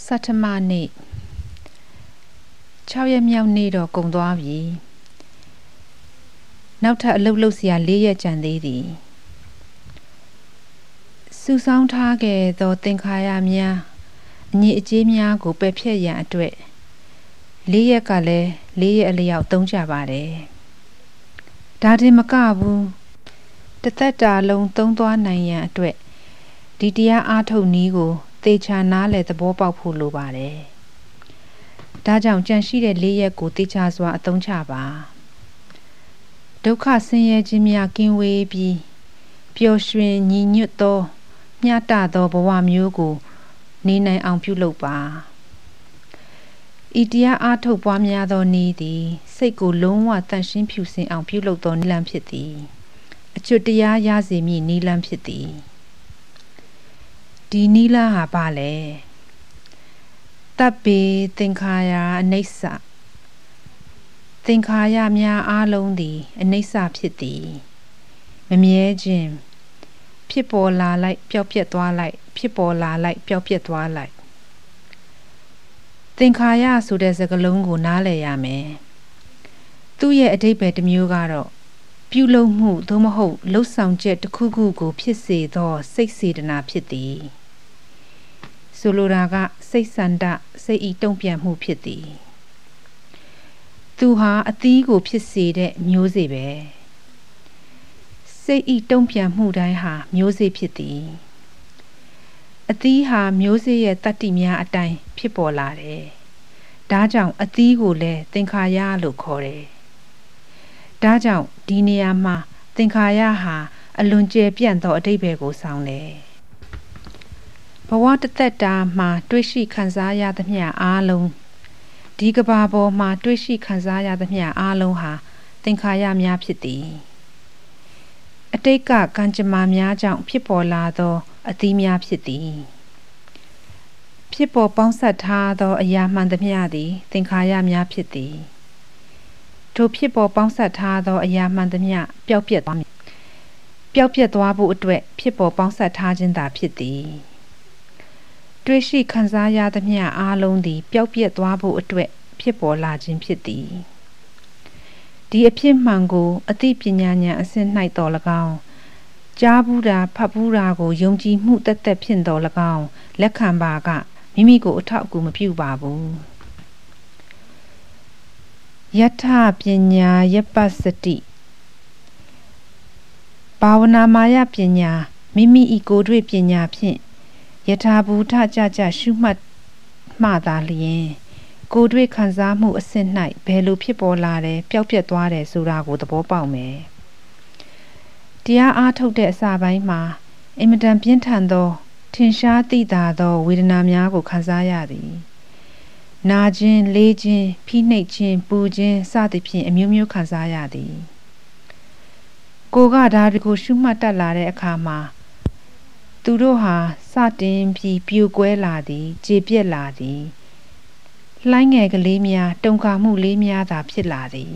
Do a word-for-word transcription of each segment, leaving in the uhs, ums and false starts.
စတ္ထမနေ့၆ရက်မြောက်နေ့တော့ကုန်သွားပြီနောက်ထပ်အလုပ်လုပ်စရာ၄ရက်ကျန်သေးသည်စုဆောင်းထားခဲ့သောသင်္ခါရများအညစ်အကြေးများကိုပယ်ဖြတ်ရန်အတွက်၄ရက်ကလည်း၄ရက်အလျောက်သုံးကြပါတယ်ဒါတင်မကဘူးတစ်သက်တာလုံးသုံးသွားနိုင်ရန်အတွက်ဒီတရားအားထုတ်နည်းကိုသေချာနားလည်သဘောပေါက်ဖို့လိုပါတယ်ဒါကြောင့်ကြံရှိတဲ့၄ရက်ကိုသေချာစွာအသုံးချပါဒုက္ခဆင်းရဲခြင်းများကင်းဝေးပြီးပျော်ရွှင်ညီညွတ်သောမျှတသောဘဝမျိုးကိုနေနိုင်အောင်ပြုလုပ်ပါဤတရားအားထုတ်ပွားများသောနည်းသည်စိတ်ကိုလုံးဝတန့်ရှင်းဖြူစင်အောင်ပြုလုပ်သောနည်းလမ်းဖြစ်သည်အကျွတ်တရားရစေမည့်နည်းလမ်းဖြစ်သည်ဒီနည်းလမ်းဟာပါလေတပ်ပေသင်္ခါရအနိစ္စသင်္ခါရများအားလုံးသည်အနိစ္စဖြစ်သည်မမြဲခြင်းဖြစ်ပေါ်လာလိုက်ပျောက်ပြက်သွားလိုက်ဖြစ်ပေါ်လာလိုက်ပျောက်ပြက်သွားလိုက်သင်္ခါရဆိုတဲ့စကားလုံးကိုနားလည်ရမယ်သူ့ရဲ့အဓိပ္ပာယ်တစ်မျိုးကတော့ပြုလုပ်မှုသို့မဟုတ်လှုပ်ဆောင်ချက်တစ်ခုခုကိုဖြစ်စေသောစိတ်စေတနာဖြစ်သည်ဆိုလိုတာကစိတ်ဆန္ဒစိတ်ဤတုံ့ပြန်မှုဖြစ်သည်သူဟာအသီးကိုဖြစ်စေတဲ့မျိုးစေ့ပဲစိတ်ဤတုံ့ပြန်မှုတိုင်းဟာမျိုးစေ့ဖြစ်သည်အသီးဟာမျိုးစေ့ရဲ့တတ္တိများအတိုင်းဖြစ်ပေါ်လာတယ်ဒါကြောင့်အသီးကိုလည်းသင်္ခါရလို့ခေါ်တယ်ဒါကြောင့်ဒီနေရာမှာသင်္ခါရဟာအလွန်ကျယ်ပြန့်သောအဓိပ္ပာယ်ကိုဆောင်တယ်ဘဝတစ်သက်တာမှာတွေ့ရှိခံစားရသမျှအားလုံးဒီကဘာပေါ်မှာတွေ့ရှိခံစားရသမျှအားလုံးဟာသင်္ခါရများဖြစ်သည်အတိတ်ကကံကြမ္မာများကြောင့်ဖြစ်ပေါ်လာသောအသီးများဖြစ်သည်ဖြစ်ပေါ်ပေါင်းစပ်ထားသောအရာမှန်သမျှသည်သင်္ခါရများဖြစ်သည်ထိုဖြစ်ပေါ်ပေါင်းစပ်ထားသောအရာမှန်သမျှပျောက်ပြက်သွားမည်ပျောက်ပြက်သွားဖို့အတွက်ဖြစ်ပေါ်ပေါင်းစပ်ထားခြင်းသာဖြစ်သည်တွေ့ရှိခံစားရသမျှအားလုံးသည်ပျောက်ပြက်သွားဖို့အတွက်ဖြစ်ပေါ်လာခြင်းဖြစ်သည်ဒီအဖြစ်မှန်ကိုအသိပညာဉာဏ်အစဉ်၌တော်၎င်းကြားဘူးတာဖတ်ဘူးတာကိုယုံကြည်မှုတက်တက်ဖြစ်တော်၎င်းလက်ခံပါကမိမိကိုအထောက်အကူမပြုပါဘူးယထပညာယပ္ပစတိဘာဝနာမာယပညာမိမိဤကိုယ်တွေ့ပညာဖြင့်ယထာဘူထကြကြရှုမှတ်မှသာလျင်ကိုယ်တွေ့ခံစားမှုအစစ်၌ဘယ်လိုဖြစ်ပေါ်လာတယ်ပျောက်ပြက်သွားတယ်ဆိုတာကိုသဘောပေါက်မယ်တရားအားထုတ်တဲ့အစပိုင်းမှာအင်မတန်ပြင်းထန်သောထင်ရှားသိသာသောဝေဒနာများကိုခံစားရသည်နာခြင်းလေးခြင်းဖိနှိပ်ခြင်းပူခြင်းစသဖြင့်အမျိုးမျိုးခံစားရသည်ကိုယ်ကဒါတွေကိုရှုမှတ်တတ်လာတဲ့အခါမှာသူတို့ဟာစတင်ပြီးပြိုကွဲလာသည်ကြေပြက်လာသည်လှိုင်းငယ်ကလေးများတုန်ခါမှုလေးများသာဖြစ်လာသည်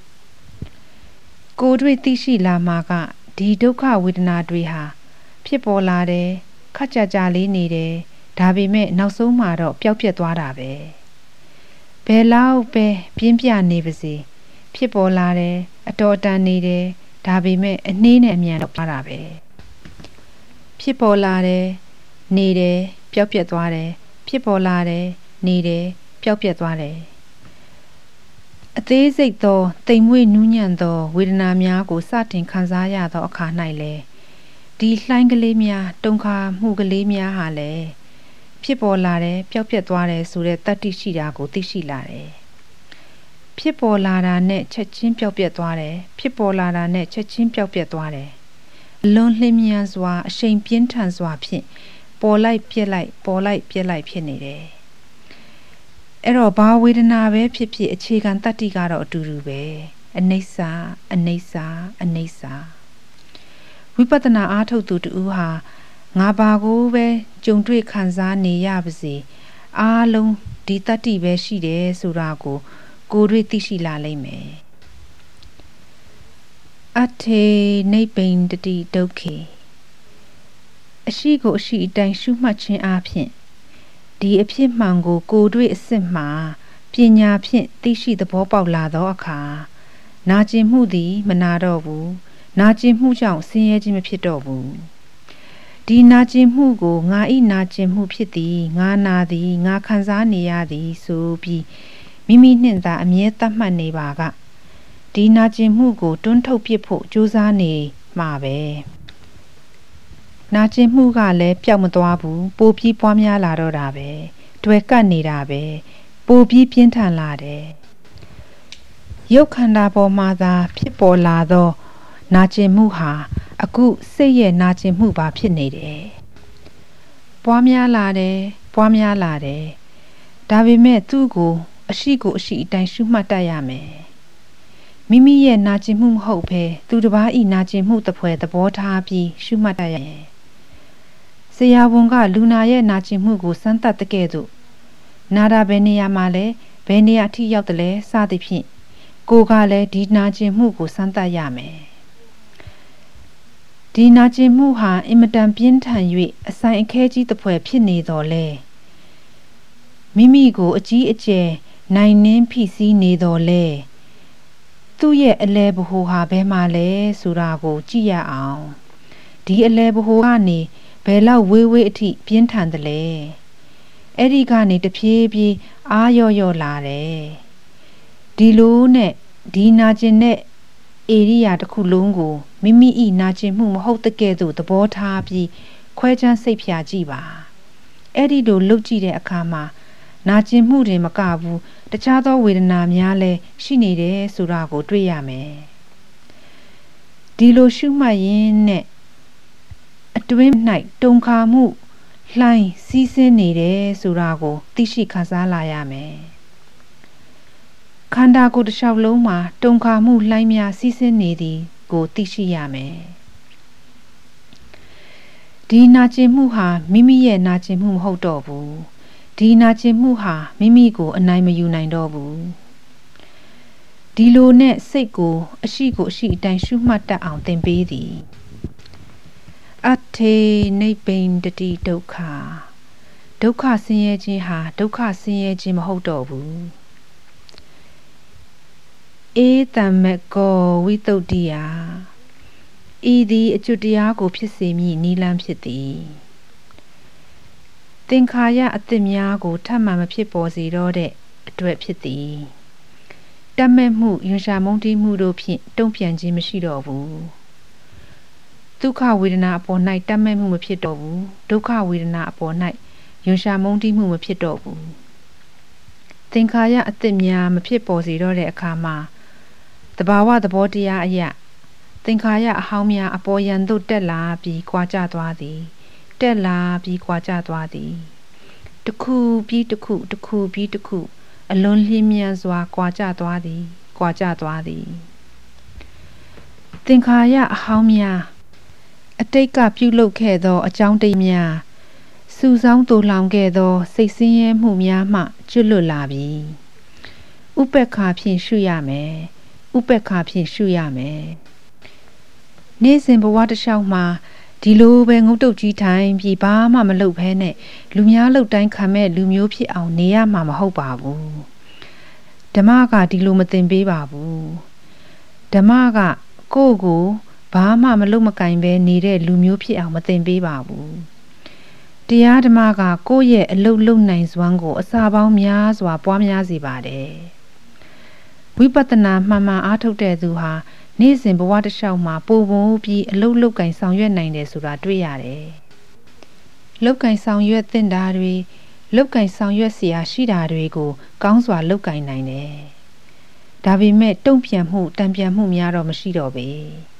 ကိုယ်တွေ့သိရှိလာမှာကဒီဒုက္ခဝေဒနာတွေဟာဖြစ်ပေါ်လာတယ်ခက်ကြကြလေးနေတယ်ဒါပေမဲ့နောက်ဆုံးမှာတော့ပျောက်ပြက်သွားတာပဲဘယ်လောက်ပဲပြင်းပြနေပါစေဖြစ်ပေါ်လာတယ်အတော်တန်နေတယ်ဒါပေမဲ့အနှေးနဲ့အမြန်တော့သွားတာပဲဖြစ်ပေါ်လာတယ်နေတယ်ပျောက်ပြက်သွားတယ်ဖြစ်ပေါ်လာတယ်နေတယ်ပျောက်ပြက်သွားတယ်အသေးစိတ်သောတိမ်မွေ့နူးညံ့သောဝေဒနာများကိုစတင်ခံစားရသောအခါ၌လေဒီလှိုင်းကလေးများတုန်ခါမှုကလေးများဟာလည်းဖြစ်ပေါ်လာတယ်ပျောက်ပြက်သွားတယ်ဆိုတဲ့တတ္တိရှိတာကိုသိရှိလာတယ်ဖြစ်ပေါ်လာတာနဲ့ချက်ချင်းပျောက်ပြက်သွားတယ်ဖြစ်ပေါ်လာတာနဲ့ချက်ချင်းပျောက်ပြက်သွားတယ်အလွန်လျင်မြန်စွာအရှိန်ပြင်းထန်စွာဖြင့်ပေါ်လိုက်ပြက်လိုက်ပေါ်လိုက်ပြက်လိုက်ဖြစ်နေတယ်အဲ့တော့ဘာဝေဒနာပဲဖြစ်ဖြစ်အခြေခံတတ္တိကတော့အတူတူပဲအနိစ္စအနိစ္စအနိစ္စဝိပဿနာအားထုတ်သူတူဟာငါဘာကိုပဲကြုံတွေ့ခံစားနေရပါစေအားလုံးဒီတတ္တိပဲရှိတယ်ဆိုတာကိုကိုယ်တွေ့သိရှိလာလိမ့်မယ်အထေနိဗ္ဗိန္ဒတိဒုက္ခေအရှိကိုအရှိအတိုင်းရှုမှတ်ခြင်းအပြင်ဒီအဖြစ်မှန်ကိုကိုယ်တွေ့အစစ်မှပညာဖြင့်သိရှိသဘောပေါက်လာသောအခါနာကျင်မှုသည်မနာတော့ဘူးနာကျင်မှုကြောင့်ဆင်းရဲခြင်းမဖြစ်တော့ဘူးဒီနာကျင်မှုကိုငါဤနာကျင်မှုဖြစ်သည်ငါနာသည်ငါခံစားနေရသည်ဆိုပြီးမိမိနှင့်သာအမြဲသတ်မှတ်နေပါကဒီနာကျင်မှုကိုတွန်းထုတ်ပစ်ဖို့ကြိုးစားနေမှာပဲနာကျင်မှုကလည်းပျောက်မသွားဘူးပိုပြီးပွားများလာတော့တာပဲတွေ့ကပ်နေတာပဲပိုပြီးပြင်းထန်လာတယ်ရုပ်ခန္ဓာပေါ်မှာသာဖြစ်ပေါ်လာသောနာကျင်မှုဟာအခုစိတ်ရဲ့နာကျင်မှုပါဖြစ်နေတယ်ပွားများလာတယ်ပွားများလာတယ်ဒါပေမဲ့သူ့ကိုအရှိကိုအရှိအတိုင်းရှုမှတ်တတ်ရမယ်မိမိရဲ့နာကျင်မှုမဟုတ်ဘဲသူတစ်ပါးဤနာကျင်မှုတစ်ဖွဲသဘောထားပြီးရှုမှတ်တတ်ရမယ်ဆရာဝန်ကလူနာရဲ့နာကျင်မှုကိုစမ်းသပ်တဲ့ကဲ့သို့နာတာဘယ်နေရာမှာလဲဘယ်နေရာအထိရောက်တယ်လဲစသဖြင့်ကိုကလည်းဒီနာကျင်မှုကိုစမ်းသပ်ရမယ်ဒီနာကျင်မှုဟာအင်မတန်ပြင်းထန်၍အဆိုင်အခဲကြီးတစ်ဖွဲဖြစ်နေတော်လဲမိမိကိုအကြီးအကျယ်နိုင်နှင်းဖိစီးနေတော်လဲသူ့ရဲ့အလဲဘ ਹੁ ဟာဘယ်မှာလဲဆိုတာကိုကြည့်ရအောင်ဒီအလဲဘ ਹੁ ကနေဘယ်လောက်ဝေးဝေးအထိပြင်းထန်တယ်လဲအဲ့ဒီကနေတဖြည်းဖြည်းအားရော့ရော့လာတယ်ဒီလိုနဲ့ဒီနာကျင်တဲ့ဧရိယာတစ်ခုလုံးကိုမိမိဤနာကျင်မှုမဟုတ်တဲ့ကဲ့သို့သဘောထားပြီးခွဲခြမ်းစိတ်ဖြာကြည့်ပါအဲ့ဒီလိုလုပ်ကြည့်တဲ့အခါမှာနာကျင်မှုတွေမကဘူးတခြားသောဝေဒနာများလည်းရှိနေတယ်ဆိုတာကိုတွေ့ရမယ်ဒီလိုရှုမှတ်ရင်းနဲ့အတွင်း၌တုန်ခါမှုလှိုင်းစီးဆင်းနေတယ်ဆိုတာကိုသိရှိခံစားလာရမယ်ခန္ဓာကိုယ်တစ်လျှောက်လုံးမှာတုန်ခါမှုလှိုင်းများစီးဆင်းနေသည်ကိုသိရှိရမယ်ဒီနာကျင်မှုဟာမိမိရဲ့နာကျင်မှုမဟုတ်တော့ဘူးဒီနာကျင်မှုဟာမိမိကိုအနိုင်မယူနိုင်တော့ဘူးဒီလိုနဲ့စိတ်ကိုအရှိကိုအရှိအတိုင်းရှုမှတ်တတ်အောင်သင်ပေးသည်အထေနိဗ္ဗိန္ဒတိဒုက္ခဒုက္ခဆင်းရဲခြင်းဟာဒုက္ခဆင်းရဲခြင်းမဟုတ်တော့ဘူးဧတံမကောဝိတုဒ္ဓိယဤသည်အကျွတ်တရားကိုဖြစ်စေမည်နိလန်းဖြစ်သည်သင်္ခါရအသစ်များကိုထပ်မံမဖြစ်ပေါ်စေတော့တဲ့အတွက်ဖြစ်သည်တတ်မဲ့မှုယွန်ရှာမုန်းတီးမှုတို့ဖြင့်တုံ့ပြန်ခြင်းမရှိတော့ဘူးဒုက္ခဝေဒနာအပေါ်၌တတ်မဲ့မှုမဖြစ်တော့ဘူးဒုက္ခဝေဒနာအပေါ်၌ယွန်ရှာမုန်းတီးမှုမဖြစ်တော့ဘူးသင်္ခါရအသစ်များမဖြစ်ပေါ်စေတော့တဲ့အခါမှာတဘာဝသဘောတရားအရာသင်္ခါရအဟောင်းများအပေါ်ယံသို့တက်လာပြီးကြွားကျသွားသည်တက်လာပြီးကြွားကျသွားသည်တစ်ခုပြီးတစ်ခုတစ်ခုပြီးတစ်ခုအလွန်လျင်မြန်စွာကြွားကျသွားသည်ကြွားကျသွားသည်သင်္ခါရအဟောင်းများအတိတ်ကပြုလုပ်ခဲ့သောအကြောင်းတရားများစုဆောင်းတူလောင်ခဲ့သောစိတ်ဆင်းရဲမှုများမှကျွတ်လွတ်လာပြီဥပ္ပခါဖြင့်ရှုရမယ်ဥပ္ပခါဖြင့်ရှုရမယ်နေ့စဉ်ဘဝတစ်လျှောက်မှာဒီလိုပဲငုတ်တုတ်ကြီးထိုင်ပြီးဘာမှမလုပ်ဘဲနဲ့လူများလှုပ်တိုင်းခံမဲ့လူမျိုးဖြစ်အောင်နေရမှာမဟုတ်ပါဘူးဓမ္မကဒီလိုမသင်ပေးပါဘူးဓမ္မကကိုယ့်ကိုဘာမှမလုပ်မကင်ပဲနေတဲ့လူမျိုးဖြစ်အောင်မသင်ပေးပါဘူးတရားဓမ္မကကိုယ့်ရဲ့အလုပ်လုပ်နိုင်စွမ်းကိုအစာပေါင်းများစွာပွားများစေပါတယ်ဝိပဿနာမှန်မှန်အားထုတ်တဲ့သူဟာနေ့စဉ်ဘဝတစ်လျှောက်မှာပိုပိုပြီးအလုတ်လုတ်ကင်ဆောင်ရွက်နိုင်တယ်ဆိုတာတွေ့ရတယ်။လုတ်ကင်ဆောင်ရွက်သင့်တာတွေလုတ်ကင်ဆောင်ရွက်เสียရှိတာတွေကိုကောင်းစွာလုတ်ကင်နိုင်တယ်။ဒါပေမဲ့တုံ့ပြန်မှုတံပြန်မှုများတော့မရှိတော့ပေ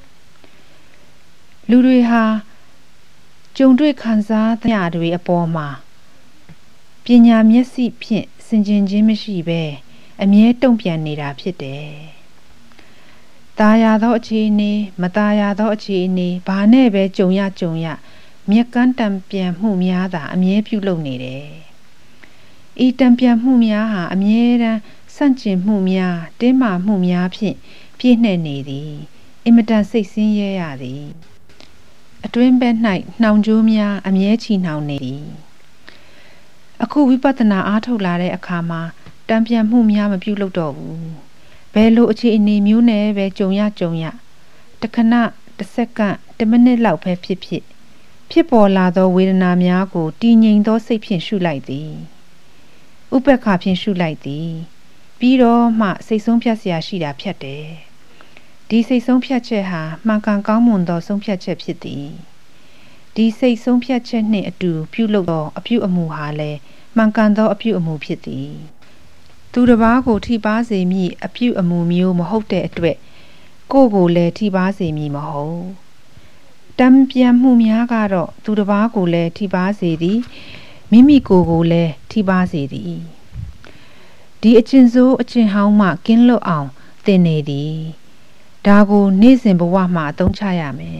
။လူတွေဟာကြုံတွေ့ခံစားသမျှတွေအပေါ်မှာပညာမျက်စိဖြင့်ဆင်ခြင်ခြင်းမရှိပဲအမြဲတုံ့ပြန်နေတာဖြစ်တယ်။ตาရသောအခြေအနေမตาရသောအခြေအနေဘာနဲ့ပဲကြုံရကြုံရမြက်ကန်းတံပြန်မှုများသာအမြဲပြုလုပ်နေတယ်။ဤတံပြန်မှုများဟာအမြဲတမ်းဆန့်ကျင်မှုများတင်းမာမှုများဖြင့်ပြည့်နှက်နေသည်အင်မတန်စိတ်ဆင်းရဲရသည်အတွင်းဘက်၌နှောင်ကြိုးများအမြဲချီနှောင်နေသည်အခုဝိပဿနာအားထုတ်လာတဲ့အခါမှာတံပြန်မှုများမပြုလုပ်တော့ဘူးဘယ်လိုအခြေအနေမျိုးနဲ့ပဲကြုံရကြုံရတခဏတစ်စက္ကန့်တစ်မိနစ်လောက်ပဲဖြစ်ဖြစ်ဖြစ်ပေါ်လာသောဝေဒနာများကိုတည်ငြိမ်သောစိတ်ဖြင့်ရှုလိုက်သည်ဥပ္ပခါဖြင့်ရှုလိုက်သည်ပြီးတော့မှစိတ်ဆုံးဖြတ်เสียရှိတာဖြတ်တယ်ဒီစိတ်ဆုံးဖြတ်ချက်ဟာမှန်ကန်ကောင်းမွန်သောဆုံးဖြတ်ချက်ဖြစ်သည်ဒီစိတ်ဆုံးဖြတ်ချက်နှင့်အတူပြုလုပ်သောအပြုအမူဟာလည်းမှန်ကန်သောအပြုအမူဖြစ်သည်သူတစ်ပါးကိုထိပါစေမည့်အပြုအမူမျိုးမဟုတ်တဲ့အတွက်ကိုယ်ကိုလည်းထိပါစေမည်မဟုတ်တံပြန်မှုများကတော့သူတစ်ပါးကိုလည်းထိပါစေသည်မိမိကိုယ်ကိုလည်းထိပါစေသည်ဒီအကျင့်ဆိုးအကျင့်ဟောင်းမှကင်းလွတ်အောင်သင်နေသည်ဒါကိုနေ့စဉ်ဘဝမှာအသုံးချရမယ်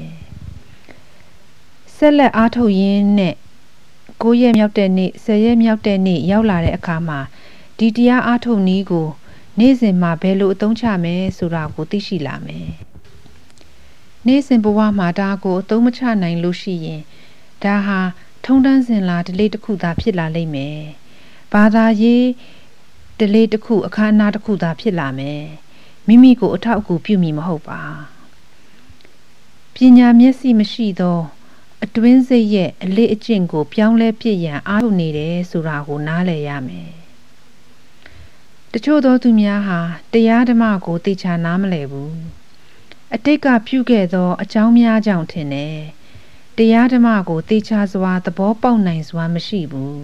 ဆက်လက်အားထုတ်ရင်းနဲ့ကိုးရက်မြောက်တဲ့နေ့ဆယ်ရက်မြောက်တဲ့နေ့ရောက်လာတဲ့အခါမှာဒီတရားအားထုတ်နည်းကိုနေ့စဉ်မှာဘယ်လိုအသုံးချမယ်ဆိုတာကိုသိရှိလာမယ်နေ့စဉ်ဘဝမှာဒါကိုအသုံးမချနိုင်လို့ရှိရင်ဒါဟာထုံတန်းစင်လာဒလေးတစ်ခုသာဖြစ်လာလိမ့်မယ်ဘာသာရေးဒလေးတစ်ခုအခမ်းအနားတစ်ခုသာဖြစ်လာမယ်မိမိကိုအထောက်အကူပြုမိမဟုတ်ပါပညာမျက်စိမရှိသောအတွင်းစိတ်ရဲ့အလေးအကျင့်ကိုပြောင်းလဲပြည့်ရန်အားထုတ်နေတယ်ဆိုတာကိုနားလည်ရမယ်တချို့သောသူများဟာတရားဓမ္မကိုသိချာနားမလည်ဘူးအတိတ်ကပြုခဲ့သောအကြောင်းများကြောင့်ထင်တယ်တရားဓမ္မကိုသိချာစွာသဘောပေါက်နိုင်စွာမရှိဘူး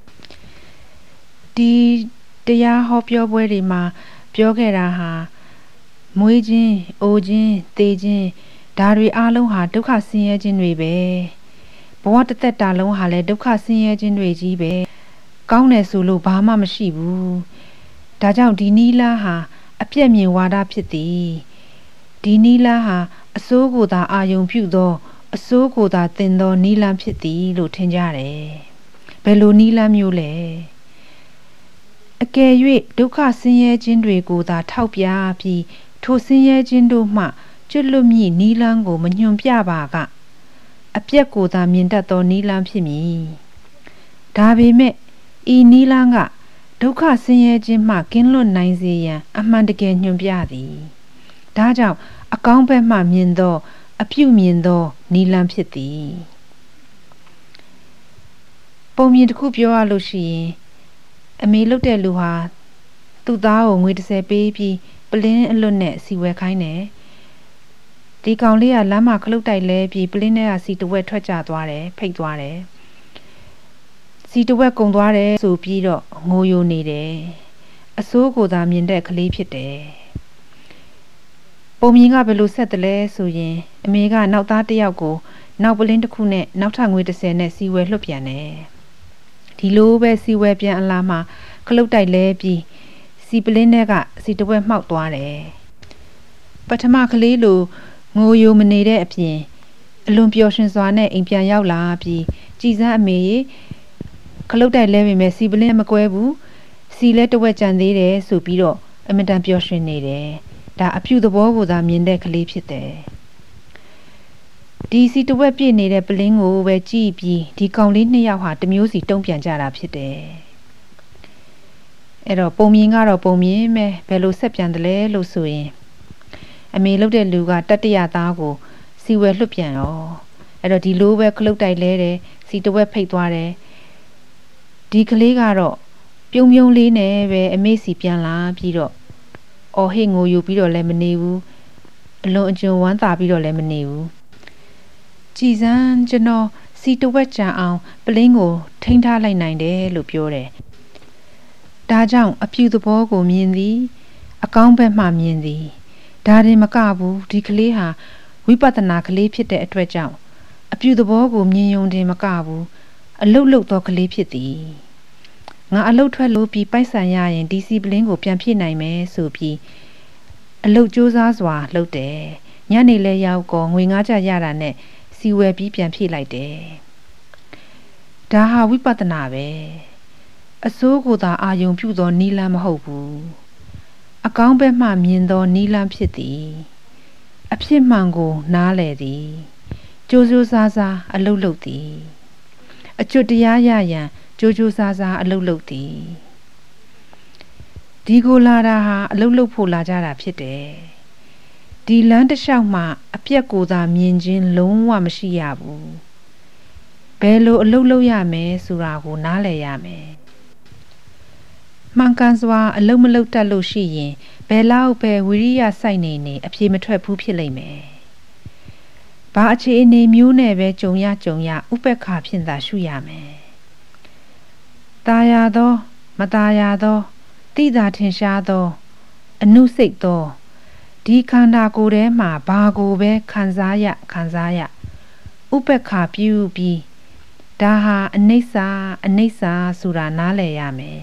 ဒီတရားဟောပြောပွဲတွေမှာပြောခဲ့တာဟာမွေးခြင်းအိုခြင်းသေခြင်းဒါတွေအလုံးဟာဒုက္ခဆင်းရဲခြင်းတွေပဲဘဝတစ်သက်တာလုံးဟာလည်းဒုက္ခဆင်းရဲခြင်းတွေကြီးပဲကောင်းတယ်ဆိုလို့ဘာမှမရှိဘူးဒါကြောင့်ဒီနီလာဟာအပြည့်မြင်ဝါဒဖြစ်သည်ဒီနီလာဟာအစိုးကိုသာအာယုံပြုသောအစိုးကိုသာသင်သောနီလန်းဖြစ်သည်လို့ထင်ကြတယ်ဘယ်လိုနီလန်းမျိုးလဲအကယ်၍ဒုက္ခဆင်းရဲခြင်းတွေကိုသာထောက်ပြပြီးထိုဆင်းရဲခြင်းတို့မှကျွတ်လွတ်မည့်နီလန်းကိုမညွန်ပြပါကအပြက်ကိုသာမြင်တတ်သောနီလန်းဖြစ်မည်ဒါပေမဲ့ဤနီလန်းကဒုက္ခဆင်းရဲခြင်းမှကင်းလွတ်နိုင်စေရန်အမှန်တကယ်ညွှန်ပြသည်ဒါကြောင့်အကောင်းဘက်မှမြင်သောအပြုမြင်သောနီလန်းဖြစ်သည်ပုံမြင်တစ်ခုပြောရလို့ရှိရင်အမေလုပ်တဲ့လူဟာသူ့သားကိုငွေတစ်ဆယ်ပေးပြီးပလင်းအလွတ်နဲ့စီဝဲခိုင်းတယ်ဒီကောင်လေးကလမ်းမှာခလုတ်တိုက်လဲပြီးပလင်းထဲကစီတဝက်ထွက်ကျသွားတယ်ဖိတ်သွားတယ်စီတဝက်ကုံသွားတယ်ဆိုပြီးတော့ငိုယိုနေတယ်အစိုးကိုသာမြင်တဲ့ကလေးဖြစ်တယ်ပုံမြင်ကဘယ်လိုဆက်တယ်လဲဆိုရင်အမေကနောက်သားတစ်ယောက်ကိုနောက်ပလင်းတစ်ခုနဲ့နောက်ထပ်ငွေတစ်ဆယ်နဲ့စီဝဲလွှတ်ပြန်တယ်ဒီလိုပဲစီဝဲပြန်အလားမှာခလုတ်တိုက်လဲပြီးစီပလင်းထဲကစီတဝက်မှောက်သွားတယ်ပထမကလေးလိုငိုယိုမနေတဲ့အပြင်အလွန်ပျော်ရွှင်စွာနဲ့အိမ်ပြန်ရောက်လာပြီးကြည်စမ်းအမေရေခလုတ်တိုက်လဲပေမဲ့စီပလင်းမကွဲဘူးစီလဲတဝက်ကြံသေးတယ်ဆိုပြီးတော့အမတန်ပျော်ရွှင်နေတယ်ဒါအဖြူသဘောကိုသာမြင်တဲ့ကလေးဖြစ်တယ်ဒီစီတဝက်ပြည့်နေတဲ့ပလင်းကိုပဲကြည့်ပြီးဒီကောင်လေးနှစ်ယောက်ဟာတမျိုးစီတုံ့ပြန်ကြတာဖြစ်တယ်အဲ့တော့ပုံမြင်ကတော့ပုံမြင်ပဲဘယ်လိုဆက်ပြန်တယ်လဲလို့ဆိုရင်အမေလုပ်တဲ့လူကတတရသားကိုစီဝဲလွှတ်ပြန်ရောအဲ့တော့ဒီလိုပဲခလုတ်တိုက်လဲတယ်စီတဝက်ဖိတ်သွားတယ်ဒီကလေးကတော့ပြုံးပြုံးလေးနဲ့ပဲအမေစီပြန်လာပြီးတော့အော်ဟိငိုယူပြီးတော့လည်းမနေဘူးအလွန်အကျွံဝမ်းသာပြီးတော့လည်းမနေဘူးကြည်စမ်းကျွန်တော်စီတဝက်ကြံအောင်ပလင်းကိုထိန်းထားလိုက်နိုင်တယ်လို့ပြောတယ်ဒါကြောင့်အဖြူသဘောကိုမြင်သည်အကောင်းဘက်မှမြင်သည်ဒါရင်မကဘူးဒီကလေးဟာဝိပဿနာကလေးဖြစ်တဲ့အတွက်ကြောင့်အဖြူသဘောကိုမြင်ယုံတင်မကဘူးအလုတ်လုတ်သောကလေးဖြစ်သည်ငါအလုတ်ထွက်လို့ပြီးပိုက်ဆံရရင်ဒီစီပလင်းကိုပြန်ဖြည့်နိုင်မယ်ဆိုပြီးအလုတ်ကြိုးစားစွာလုပ်တယ်ညနေလဲရောက်ကောငွေငါးကျရတာနဲ့စီဝယ်ပြီးပြန်ဖြည့်လိုက်တယ်ဒါဟာဝိပဿနာပဲအစိုးကိုသာအာယုံပြုသောနီလန်းမဟုတ်ဘူးအကောင်းဘက်မှမြင်သောနီလန်းဖြစ်သည်အဖြစ်မှန်ကိုနားလည်သည်ကြိုးကြိုးစားစားအလုတ်လုတ်သည်အကျွတ်တရားရရန်ကြိုးကြိုးစားစားအလုတ်လုတ်သည်ဒီကိုလာတာဟာအလုတ်လုတ်ဖို့လာကြတာဖြစ်တယ်ဒီလမ်းတစ်လျှောက်မှာအပြက်ကိုသာမြင်ချင်းလုံးဝမရှိရဘူးဘယ်လိုအလုတ်လုတ်ရမယ်ဆိုတာကိုနားလည်ရမယ်မှန်ကန်စွာအလုတ်မလုတ်တတ်လို့ရှိရင်ဘယ်လောက်ပဲဝိရိယစိုက်နေနေအပြေမထွက်ဘူးဖြစ်လိမ့်မယ်ဘာအခြေအနေမျိုးနဲ့ပဲကြုံရကြုံရဥပက္ခဖြင့်သာရှုရမယ်ตาရသောမตาရသောတိသာထင်ရှားသောအနုစိတ်သောဒီခန္ဓာကိုယ်ထဲမှာဘာကိုပဲခံစားရခံစားရဥပက္ခပြုပြီးဒါဟာအနိစ္စအနိစ္စဆိုတာနားလည်ရမယ်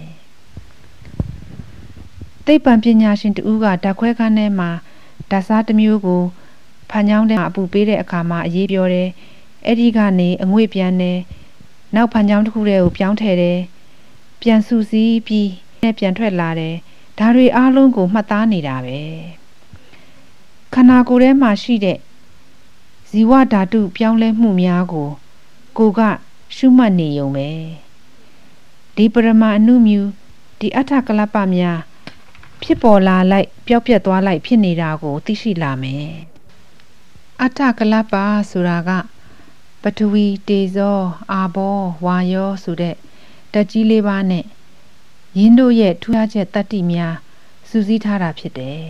သိပ္ပံပညာရှင်တူကဓာတ်ခွဲခန်းထဲမှာဓာတ်စားတစ်မျိုးကိုဖန်ချောင်းထဲမှာအပူပေးတဲ့အခါမှာအရေးပြောတယ်အဲ့ဒီကနေအငွေ့ပြန်တယ်နောက်ဖန်ချောင်းတစ်ခုတည်းကိုပြောင်းထည့်တယ်ပြန်စုစည်းပြီးပြန်ထွက်လာတယ်ဒါတွေအားလုံးကိုမှတ်သားနေတာပဲခန္ဓာကိုယ်ထဲမှာရှိတဲ့ဇီဝဓာတုပြောင်းလဲမှုများကိုကိုကရှုမှတ်နေုံပဲဒီပရမအနုမြူဒီအထကလပ္ပများဖြစ်ပေါ်လာလိုက်ပျောက်ပြက်သွားလိုက်ဖြစ်နေတာကိုသိရှိလာမယ်အထကလပ္ပဆိုတာကပထဝီတေဇောအာဘောဝါယောဆိုတဲ့ဓာတ်ကြီးလေးပါးနဲ့ယင်းတို့ရဲ့ထူးခြားချက်တတ္တိများစုစည်းထားတာဖြစ်တယ်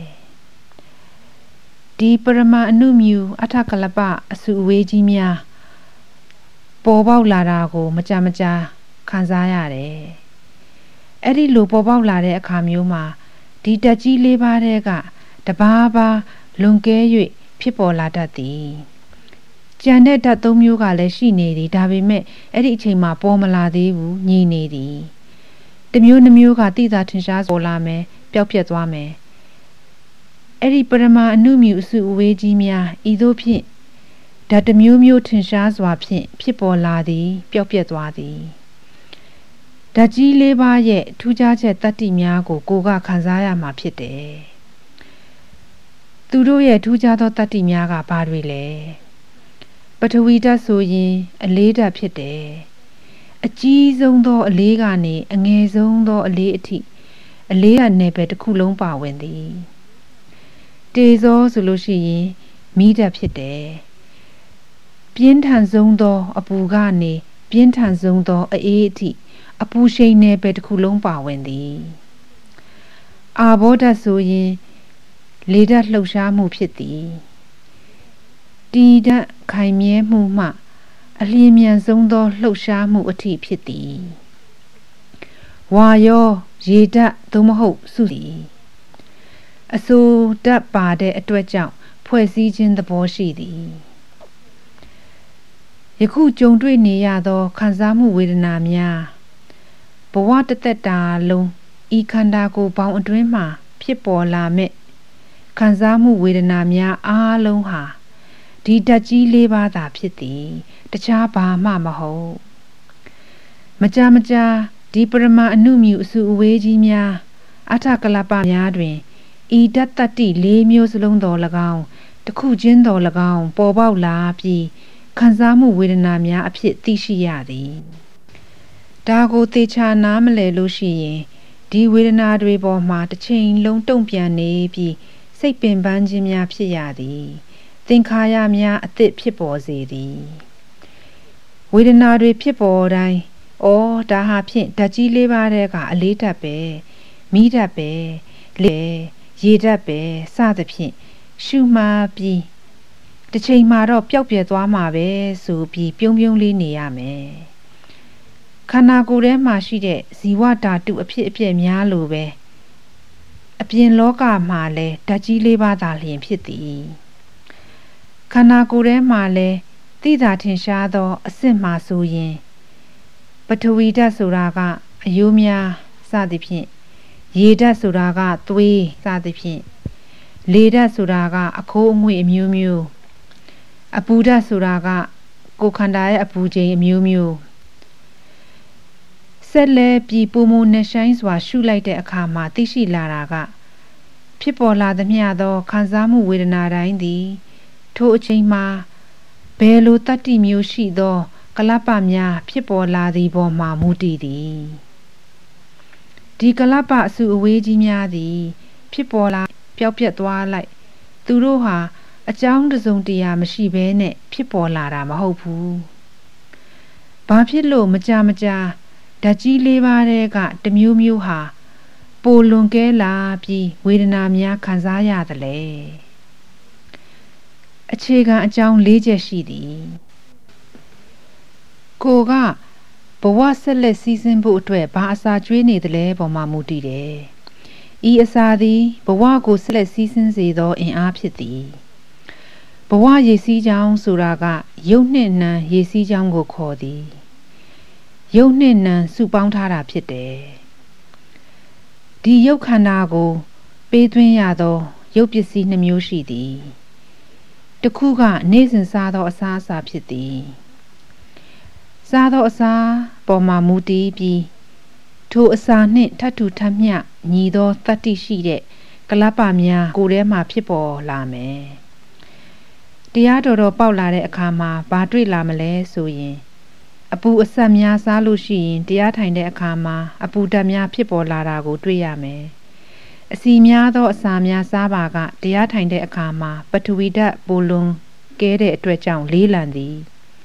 ဒီပရမအနုမြူအထကလပ္ပအစုအဝေးကြီးများပေါ်ပေါက်လာတာကိုမကြမကြာခံစားရတယ်အဲ့ဒီလိုပေါ်ပေါက်လာတဲ့အခါမျိုးမှာဒီဓာတ်ကြီးလေးပါးတဲ့ကတဘာဘာလွန်ကဲ၍ဖြစ်ပေါ်လာတတ်သည်ကြံတဲ့ဓာတ်သုံးမျိုးကလည်းရှိနေသည်ဒါပေမဲ့အဲ့ဒီအချိန်မှာပေါ်မလာသေးဘူးညှိနေသည်တစ်မျိုးနှမျိုးကတိသာထင်ရှားပေါ်လာမယ်ပျောက်ပြက်သွားမယ်အဲ့ဒီပရမအနုမြူအစုအဝေးကြီးများဤသို့ဖြင့်ဓာတ်တစ်မျိုးမျိုးထင်ရှားစွာဖြင့်ဖြစ်ပေါ်လာသည်ပျောက်ပြက်သွားသည်ဓာတ်ကြီးလေးပါးရဲ့ထူးခြားချက်တတ္တိများကိုကိုကခံစားရမှာဖြစ်တယ်သူတို့ရဲ့ထူးခြားသောတတ္တိများကဘာတွေလဲပထဝီဓာတ်ဆိုရင်အလေးဓာတ်ဖြစ်တယ်အကြီးဆုံးသောအလေးကနေအငယ်ဆုံးသောအလေးအထိအလေးရနယ်ပယ်တစ်ခုလုံးပါဝင်သည်တေဇောဆိုလို့ရှိရင်မီးဓာတ်ဖြစ်တယ်ပြင်းထန်ဆုံးသောအပူကနေပြင်းထန်ဆုံးသောအေးအထိအပူရှိန်နယ်ပယ်တစ်ခုလုံးပါဝင်သည်အာဘောဓာတ်ဆိုရင်လေဓာတ်လှုပ်ရှားမှုဖြစ်သည်တီဓာတ်ခိုင်မြဲမှုမှအလျင်မြန်ဆုံးသောလှုပ်ရှားမှုအထိဖြစ်သည်ဝါယောရေဓာတ်သို့မဟုတ်စုသည်အဆိုဓာတ်ပါတဲ့အတွက်ကြောင့်ဖွဲ့စည်းခြင်းသဘောရှိသည်ယခုကြုံတွေ့နေရသောခံစားမှုဝေဒနာများဘဝတသက်တာလုံးဤခန္ဓာကိုယ်ပေါင်းအတွင်းမှာဖြစ်ပေါ်လာမဲ့ခံစားမှုဝေဒနာများအားလုံးဟာဒီဓာတ်ကြီးလေးပါးသာဖြစ်သည်တခြားဘာမှမဟုတ်မကြမကြာဒီပရမအနုမြူအစုအဝေးကြီးများအထကလပ္ပများတွင်ဤဓာတ်တတ္တိလေးမျိုးစလုံးတော်၎င်းတစ်ခုချင်းတော်၎င်းပေါ်ပေါက်လာပြီးခံစားမှုဝေဒနာများအဖြစ်သိရှိရသည်ဒါကိုသေချာနားမလည်လို့ရှိရင်ဒီဝေဒနာတွေပေါ်မှာတစ်ချိန်လုံးတုံ့ပြန်နေပြီးစိတ်ပင်ပန်းခြင်းများဖြစ်ရသည်သင်္ခါရများအသစ်ဖြစ်ပေါ်စေသည်ဝေဒနာတွေဖြစ်ပေါ်တိုင်းဩဒါဟာဖြင့်ဓာတ်ကြီးလေးပါးတဲ့ကအလေးဓာတ်ပဲမိဓာတ်ပဲလေရေဓာတ်ပဲစသဖြင့်ရှုမှတ်ပြီးတစ်ချိန်မှာတော့ပျောက်ပြယ်သွားမှာပဲဆိုပြီးပြုံးပြုံးလေးနေရမယ်ခန္ဓာကိုယ်ထဲမှာရှိတဲ့ဇီဝဓာတုအဖြစ်အပျက်များလိုပဲအပြင်လောကမှာလည်းဓာတ်ကြီးလေးပါးသာလျင်ဖြစ်သည်ခန္ဓာကိုယ်ထဲမှာလည်းသိသာထင်ရှားသောအစစ်မှဆိုရင်ပထဝီဓာတ်ဆိုတာကအယိုးများစသည်ဖြင့်ရေဓာတ်ဆိုတာကသွေးစသည်ဖြင့်လေဓာတ်ဆိုတာကအခိုးအငွေ့အမျိုးမျိုးအပူဓာတ်ဆိုတာကကိုယ်ခန္ဓာရဲ့အပူချိန်အမျိုးမျိုးဆက်လက်ပြီးပုံမနဲ့ဆိုင်စွာရှုလိုက်တဲ့အခါမှာသိရှိလာတာကဖြစ်ပေါ်လာသမျှသောခံစားမှုဝေဒနာတိုင်းသည်ထိုအချိန်မှာဘယ်လိုတတ္တိမျိုးရှိသောကလပ်ပများဖြစ်ပေါ်လာသည့်ပေါ်မှမူတည်သည်ဒီကလပ်ပအစုအဝေးကြီးများသည်ဖြစ်ပေါ်လာပျောက်ပြက်သွားလိုက်သူတို့ဟာအကြောင်းတစုံတရာမရှိဘဲနဲ့ဖြစ်ပေါ်လာတာမဟုတ်ဘူးဘာဖြစ်လို့မကြမကြာဓာတ်ကြီးလေးပါးတဲ့ကတမျိုးမျိုးဟာပိုလွန်ကဲလာပြီးဝေဒနာများခံစားရသလဲအခြေခံအကြောင်း၄ချက်ရှိသည်ကိုကဘဝဆက်လက်စီးဆင်းဖို့အတွက်ဘာအစာကျွေးနေသလဲပေါ်မှာမူတည်တယ်ဤအစာသည်ဘဝကိုဆက်လက်စီးဆင်းစေသောအင်အားဖြစ်သည်ဘဝရေစီးကြောင်းဆိုတာကရုပ်နှင့်နံရေစီးကြောင်းကိုခေါ်သည်ရုပ်နှင့်နံစုပေါင်းထားတာဖြစ်တယ်ဒီရုပ်ခန္ဓာကိုပေးသွင်းရသောရုပ်ပစ္စည်းနှမျိုးရှိသည်တစ်ခုကနေ့စဉ်စားသောအစားအစာဖြစ်သည်စားသောအစာပေါ်မှာမူတည်ပြီးထိုအစာနှင့်ထပ်တူထပ်မျှညီသောတတ္တိရှိတဲ့ကလပ်ပများကိုယ်ထဲမှာဖြစ်ပေါ်လာမယ်တရားတော်တော်ပေါက်လာတဲ့အခါမှာဘာတွေ့လာမလဲဆိုရင်အပူအဆက်များစားလို့ရှိရင်တရားထိုင်တဲ့အခါမှာအပူဓာတ်များဖြစ်ပေါ်လာတာကိုတွေ့ရမယ်အစီများသောအစာများစားပါကတရားထိုင်တဲ့အခါမှာပထဝီဓာတ်ပိုလွန်ကဲတဲ့အတွက်ကြောင့်လေးလံသည်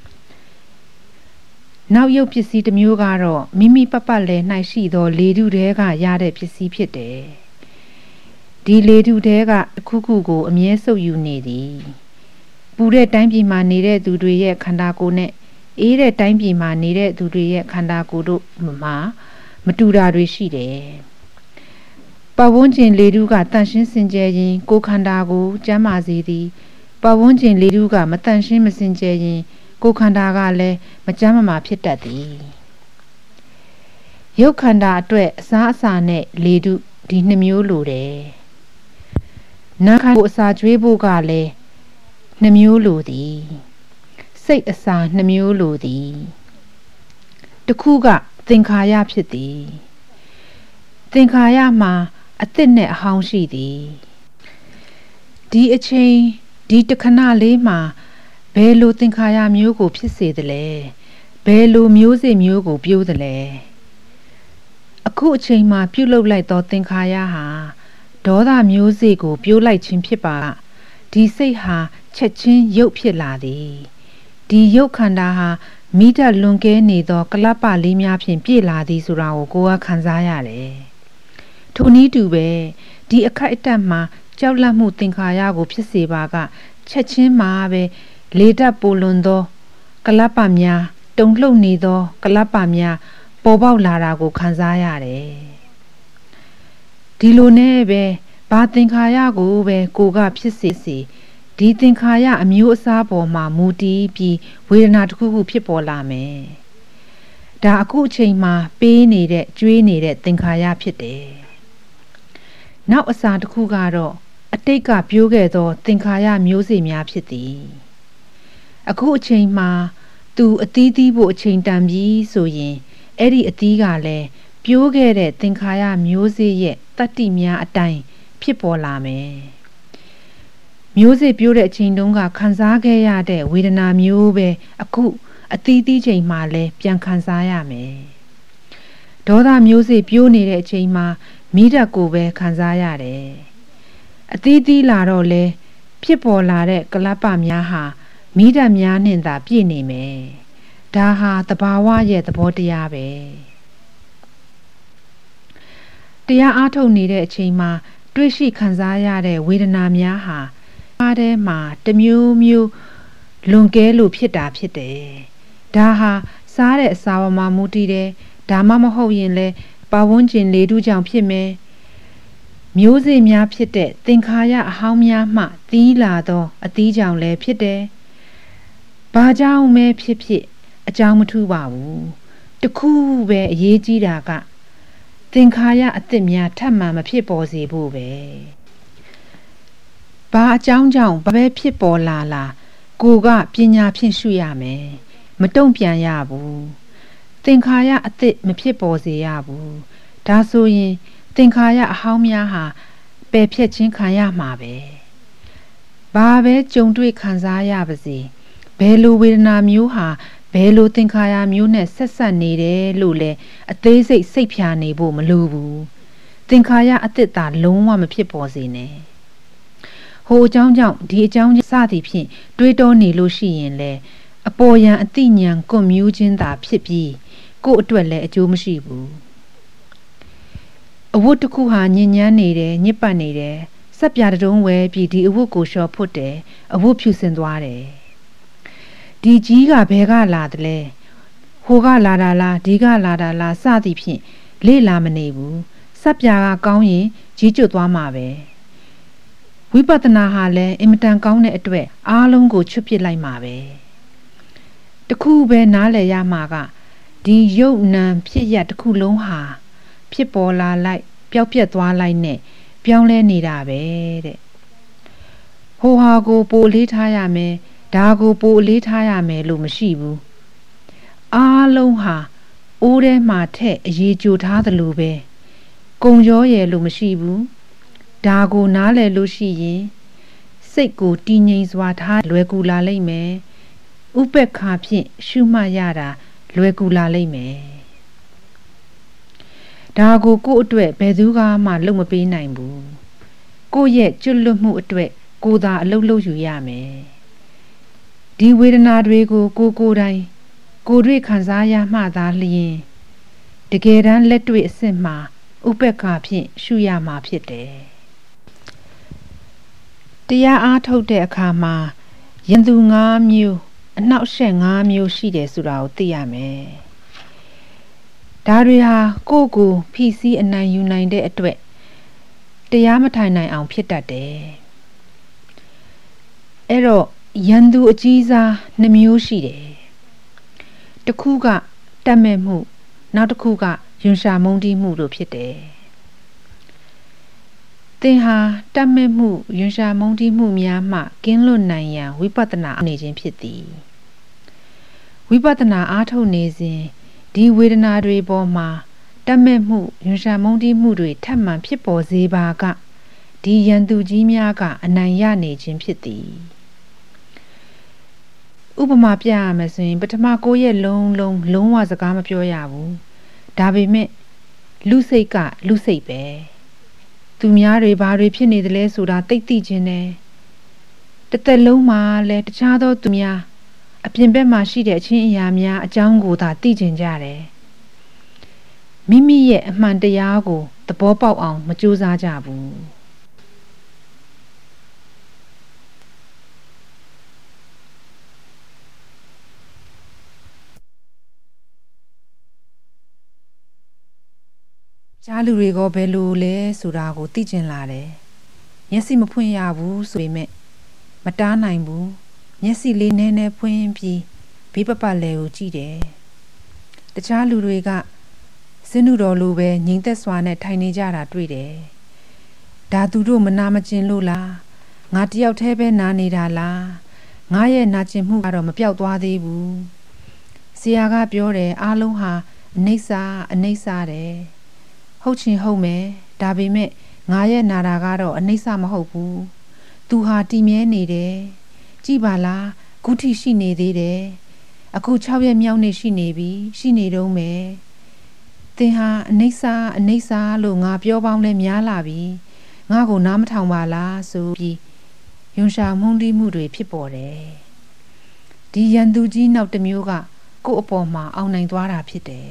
နောက်ရုပ်ပစ္စည်းတစ်မျိုးကတော့မိမိပပတ်လည်၌ရှိသောလေထုထဲကရတဲ့ပစ္စည်းဖြစ်တယ်ဒီလေထုထဲကတစ်ခုခုကိုအမြဲစုပ်ယူနေသည်ပူတဲ့တိုင်းပြည်မှာနေတဲ့သူတွေရဲ့ခန္ဓာကိုယ်နဲ့အေးတဲ့တိုင်းပြည်မှာနေတဲ့သူတွေရဲ့ခန္ဓာကိုယ်တို့မှာမတူတာတွေရှိတယ်ပတ်ဝန်းကျင်လေထုကတန့်ရှင်းစင်ကြယ်ရင်ကိုယ်ခန္ဓာကိုကျန်းမာစေသည်ပတ်ဝန်းကျင်လေထုကမတန့်ရှင်းမစင်ကြယ်ရင်ကိုယ်ခန္ဓာကလည်းမကျန်းမမာဖြစ်တတ်သည်ရုပ်ခန္ဓာအတွက်အစားအစာနဲ့လေထုဒီနှစ်မျိုးလိုတယ်နာခန္ဓာကိုအစာကျွေးဖို့ကလည်းနှစ်မျိုးလိုသည်စိတ်အစာနှစ်မျိုးလိုသည်တစ်ခုကသင်္ခါရဖြစ်သည်သင်္ခါရမှာအသစ်နဲ့အဟောင်းရှိသည်ဒီအချိန်ဒီတခဏလေးမှာဘယ်လိုသင်္ခါရမျိုးကိုဖြစ်စေသလဲဘယ်လိုမျိုးစေ့မျိုးကိုပြိုးသလဲအခုအချိန်မှာပြုတ်လုလိုက်သောသင်္ခါရဟာဒေါသမျိုးစေ့ကိုပြိုးလိုက်ခြင်းဖြစ်ပါဒီစိတ်ဟာချက်ချင်းရုပ်ဖြစ်လာသည်ဒီရုပ်ခန္ဓာဟာမိဓာတ်လွန်ကဲနေသောကလပ်ပလေးများဖြင့်ပြည့်လာသည်ဆိုတာကိုကိုယ်ကခံစားရတယ်ထိုနည်းတူပဲဒီအခိုက်အတန့်မှာကြောက်လန့်မှုသင်္ခါရကိုဖြစ်စေပါကချက်ချင်းမှာပဲလေဓာတ်ပိုလွန်သောကလပ်ပများတုန်လှုပ်နေသောကလပ်ပများပေါ်ပေါက်လာတာကိုခံစားရတယ်ဒီလိုနဲ့ပဲဘာသင်္ခါရကိုပဲကိုကဖြစ်စေစေဒီသင်္ခါရအမျိုးအစားပေါ်မှာမူတည်ပြီးဝေဒနာတစ်ခုခုဖြစ်ပေါ်လာမယ်ဒါအခုအချိန်မှာပေးနေတဲ့ကျွေးနေတဲ့သင်္ခါရဖြစ်တယ်နောက်အစာတစ်ခုကတော့အတိတ်ကပြိုးခဲ့သောသင်္ခါရမျိုးစေ့များဖြစ်သည်အခုအချိန်မှာသူအသီးသီးဖို့အချိန်တန်ပြီဆိုရင်အဲ့ဒီအသီးကလည်းပြိုးခဲ့တဲ့သင်္ခါရမျိုးစေ့ရဲ့တတ္တိများအတိုင်းဖြစ်ပေါ်လာမယ်မျိုးစေ့ပြိုးတဲ့အချိန်တုန်းကခံစားခဲ့ရတဲ့ဝေဒနာမျိုးပဲအခုအသီးသီးချိန်မှလည်းပြန်ခံစားရမယ်ဒေါသမျိုးစေ့ပြိုးနေတဲ့အချိန်မှာမိဓာတ်ကိုပဲခံစားရတယ်အသီးသီးလာတော့လေဖြစ်ပေါ်လာတဲ့ကလပ်ပများဟာမိဓာတ်များနဲ့သာပြည့်နေမယ်ဒါဟာသဘာဝရဲ့သဘောတရားပဲတရားအားထုတ်နေတဲ့အချိန်မှာတွေ့ရှိခံစားရတဲ့ဝေဒနာများဟာအားထဲမှာတမျိုးမျိုးလွန်ကဲလို့ဖြစ်တာဖြစ်တယ်ဒါဟာစားတဲ့အစာပေါ်မှာမူတည်တယ်ဒါမှမဟုတ်ရင်လဲပတ်ဝန်းကျင်လေထုကြောင့်ဖြစ်မယ်မျိုးစေ့များဖြစ်တဲ့သင်္ခါရအဟောင်းများမှသီးလာသောအသီးကြောင့်လည်းဖြစ်တယ်ဘာကြောင့်မဲဖြစ်ဖြစ်အကြောင်းမထူးပါဘူးတခုပဲအရေးကြီးတာကသင်္ခါရအသစ်များထပ်မံမဖြစ်ပေါ်စေဖို့ပဲဘာအကြောင်းကြောင့်ဘာပဲဖြစ်ပေါ်လာလာကိုကပညာဖြင့်ရှုရမယ်မတုံ့ပြန်ရဘူးသင်္ခါရအသစ်မဖြစ်ပေါ်စေရဘူးဒါဆိုရင်သင်္ခါရအဟောင်းများဟာပယ်ဖြတ်ခြင်းခံရမှာပဲဘာပဲကြုံတွေ့ခံစားရပါစေဘယ်လိုဝေဒနာမျိုးဟာဘယ်လိုသင်္ခါရမျိုးနဲ့ဆက်ဆက်နေတယ်လို့လဲအသေးစိတ်စိတ်ဖြာနေဖို့မလိုဘူးသင်္ခါရအသစ်သာလုံးဝမဖြစ်ပေါ်စေနဲ့ဟိုအကြောင်းကြောင့်ဒီအကြောင်းစသည်ဖြင့်တွေးတောနေလို့ရှိရင်လေအပေါ်ယံအတိညာဉ်ကွန်မြူးခြင်းသာဖြစ်ပြီးကို့အတွက်လည်းအကျိုးမရှိဘူးအဝတ်တစ်ခုဟာညဉ့်ညမ်းနေတယ်ညစ်ပတ်နေတယ်စက်ပြားတုံးဝဲပြီးဒီအဝတ်ကိုလျှော်ဖွတ်တယ်အဝတ်ဖြူစင်သွားတယ်ဒီကြီးကဘဲကလာတယ်လဲဟိုကလာတာလားဒီကလာတာလားစသည်ဖြင့်လေ့လာမနေဘူးစက်ပြားကကောင်းရင်ကြီးကျွတ်သွားမှာပဲဝိပဿနာဟာလည်းအင်မတန်ကောင်းတဲ့အတွက်အားလုံးကိုချွတ်ပစ်လိုက်မှာပဲတခုပဲနားလည်ရမှာကဒီရုပ်နာမ်ဖြစ်ရတစ်ခုလုံးဟာဖြစ်ပေါ်လာလိုက်ပျောက်ပြက်သွားလိုက်နဲ့ပြောင်းလဲနေတာပဲတဲ့ဟိုဟာကိုပိုအလေးထားရမယ်ဒါကိုပိုအလေးထားရမယ်လို့မရှိဘူးအားလုံးဟာအိုးထဲမှာထက်အရေးကြိုထားသလိုပဲကုံရောရယ်လို့မရှိဘူးဒါကိုနားလည်လို့ရှိရင်စိတ်ကိုတည်ငြိမ်စွာထားလွယ်ကူလာလိမ့်မယ်ဥပက္ခဖြင့်ရှုမှတ်ရတာလွယ်ကူလာလိမ့်မယ်ဒါကိုကိုယ့်အတွက်ဘယ်သူမှလုပ်မပေးနိုင်ဘူးကိုယ့်ရဲ့ကျွတ်လွတ်မှုအတွက်ကိုယ်သာအလုပ်လုပ်ယူရမယ်ဒီဝေဒနာတွေကိုကိုကိုယ်တိုင်ကိုယ်တွေ့ခံစားရမှသာလျင်တကယ်တမ်းလက်တွေ့အစစ်မှာဥပက္ခဖြင့်ရှုရမှာဖြစ်တယ်တရားအားထုတ်တဲ့အခါမှာယန္တု၅မျိုးအနှောက်အယှက်၅မျိုးရှိတယ်ဆိုတာကိုသိရမယ်ဒါတွေဟာကိုယ့်ကိုဖိစီးအနိုင်ယူနိုင်တဲ့အတွက်တရားမထိုင်နိုင်အောင်ဖြစ်တတ်တယ်အဲ့တော့ယန္တုအကြီးစားနှမျိုးရှိတယ်တစ်ခုကတတ်မဲ့မှုနောက်တစ်ခုကယွန်ရှာမုန်းတီးမှုတို့ဖြစ်တယ်သင်ဟာတတ်မဲ့မှုယွန်ရှာမုန်းတီးမှုများမှကင်းလွတ်နိုင်ရန်ဝိပဿနာအနေခြင်းဖြစ်သည်ဝိပဿနာအားထုတ်နေစဉ်ဒီဝေဒနာတွေပေါ်မှာတတ်မဲ့မှုယွန်ရှာမုန်းတီးမှုတွေထပ်မံဖြစ်ပေါ်စေပါကဒီယန္တုကြီးများကအနိုင်ရနေခြင်းဖြစ်သည်ဥပမာပြရမယ်ဆိုရင်ပထမကိုယ့်ရဲ့လုံးလုံးလုံးဝစကားမပြောရဘူးဒါပေမဲ့လူစိတ်ကလူစိတ်ပဲသူများတွေဘာတွေဖြစ်နေသလဲဆိုတာသိသိချင်းတယ်တစ်သက်လုံးမှာလည်းတခြားသောသူများအပြင်ဘက်မှာရှိတဲ့အချင်းအရာများအကြောင်းကိုသာသိကျင်ကြတယ်မိမိရဲ့အမှန်တရားကိုသဘောပေါက်အောင်မကြိုးစားကြဘူးကြားလူတွေကဘယ်လိုလဲဆိုတာကိုသိကျင်လာတယ်မျက်စိမဖွင့်ရဘူးဆိုပေမဲ့မတားနိုင်ဘူးမျက်စိလေးနည်းနည်းဖွင့်ပြီးဘေးပပတ်လဲကိုကြည့်တယ်တခြားလူတွေကစင်းနုတော်လိုပဲငြိမ်သက်စွာနဲ့ထိုင်နေကြတာတွေ့တယ်ဒါသူတို့မနာမကျင်လို့လားငါတယောက်တည်းပဲနာနေတာလားငါရဲ့နာကျင်မှုကတော့မပြောက်သွားသေးဘူးဆရာကပြောတယ်အားလုံးဟာအနိစ္စအနိစ္စတယ်ဟုတ်ချင်ဟုတ်မယ်ဒါပေမဲ့ငါရဲ့နာတာကတော့အနိစ္စမဟုတ်ဘူးသူဟာတည်မြဲနေတယ်ကြည်ပါလားခုထိရှိနေသေးတယ်အခု၆ရက်မြောက်နေရှိနေပြီရှိနေတော့မယ်သင်ဟာအနိစ္စအနိစ္စလို့ငါပြောပေါင်းလဲများလာပြီငါကိုနားမထောင်ပါလားဆိုပြီးယွန်ရှာမုန်းတီးမှုတွေဖြစ်ပေါ်တယ်ဒီယန္တုကြီးနောက်တစ်မျိုးကကိုယ့်အပေါ်မှာအောင်နိုင်သွားတာဖြစ်တယ်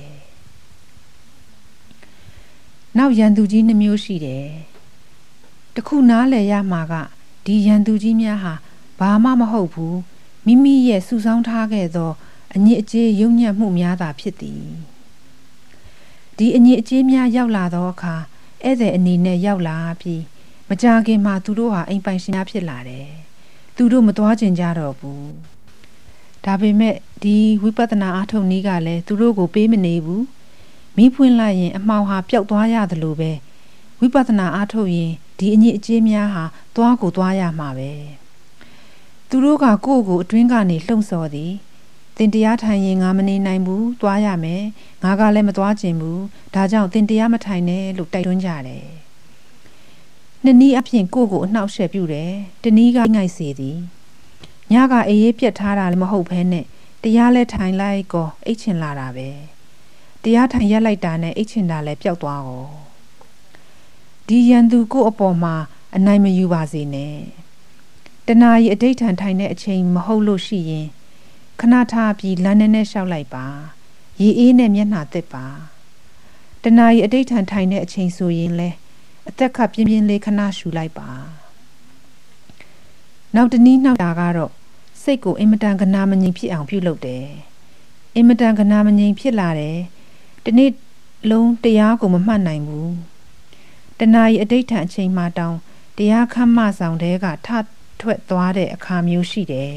နောက်ယန္တုကြီးနှမျိုးရှိတယ်တခုနားလည်ရမှာကဒီယန္တုကြီးများဟာဘာမှမဟုတ်ဘူးမိမိရဲ့စုဆောင်းထားခဲ့သောအညစ်အကြေးယုံညံ့မှုများသာဖြစ်သည်ဒီအညစ်အကြေးများရောက်လာသောအခါဧည့်သည်အနေနဲ့ရောက်လာပြီးမကြာခင်မှာသူတို့ဟာအိမ်ပိုင်ရှင်များဖြစ်လာတယ်သူတို့မသွားကျင်ကြတော့ဘူးဒါပေမဲ့ဒီဝိပဿနာအားထုတ်နည်းကလည်းသူတို့ကိုပေးမနေဘူးမိဖွင့်လိုက်ရင်အမှောင်ဟာပျောက်သွားရသလိုပဲဝိပဿနာအားထုတ်ရင်ဒီအညစ်အကြေးများဟာသွားကိုသွားရမှာပဲသူတို့ကကိုယ့်ကိုအတွင်းကနေလှုံ့ဆော်သည်သင်တရားထိုင်ရင်ငါမနေနိုင်ဘူးသွားရမယ်ငါကလည်းမသွားကျင်ဘူးဒါကြောင့်သင်တရားမထိုင်နဲ့လို့တိုက်တွန်းကြတယ်နှစ်နည်းအဖြစ်ကိုယ့်ကိုအနှောက်အယှက်ပြုတယ်တနည်းကငိုက်စေသည်ညကအေးရေးပြက်ထားတာလည်းမဟုတ်ဘဲနဲ့တတရားလဲထိုင်လိုက်ကောအိတ်ချင်လာတာပဲတရားထိုင်ရက်လိုက်တာနဲ့အိတ်ချင်တာလဲပျောက်သွားကောဒီရန်သူကိုအပေါ်မှာအနိုင်မယူပါစေနဲ့တနာရီအဋိဋ္ဌံထိုင်တဲ့အချိန်မဟုတ်လို့ရှိရင်ခဏထားပြီးလမ်းနဲ့နဲ့လျှောက်လိုက်ပါရေအေးနဲ့မျက်နှာသစ်ပါတနာရီအဋိဋ္ဌံထိုင်တဲ့အချိန်ဆိုရင်လဲအသက်ခပ်ပြင်းပြင်းလေးခဏရှူလိုက်ပါနောက်တနည်းနောက်တာကတော့စိတ်ကိုအင်မတန်ကနာမငြိမ်ဖြစ်အောင်ပြုလုပ်တယ်အင်မတန်ကနာမငြိမ်ဖြစ်လာတယ်ဒီနေ့လုံးတရားကိုမမှတ်နိုင်ဘူးတနာရီအဋိဋ္ဌံအချိန်မှတောင်းတရားခမ်းမဆောင်တဲ့ကထထွက်သွားတဲ့အခါမျိုးရှိတယ်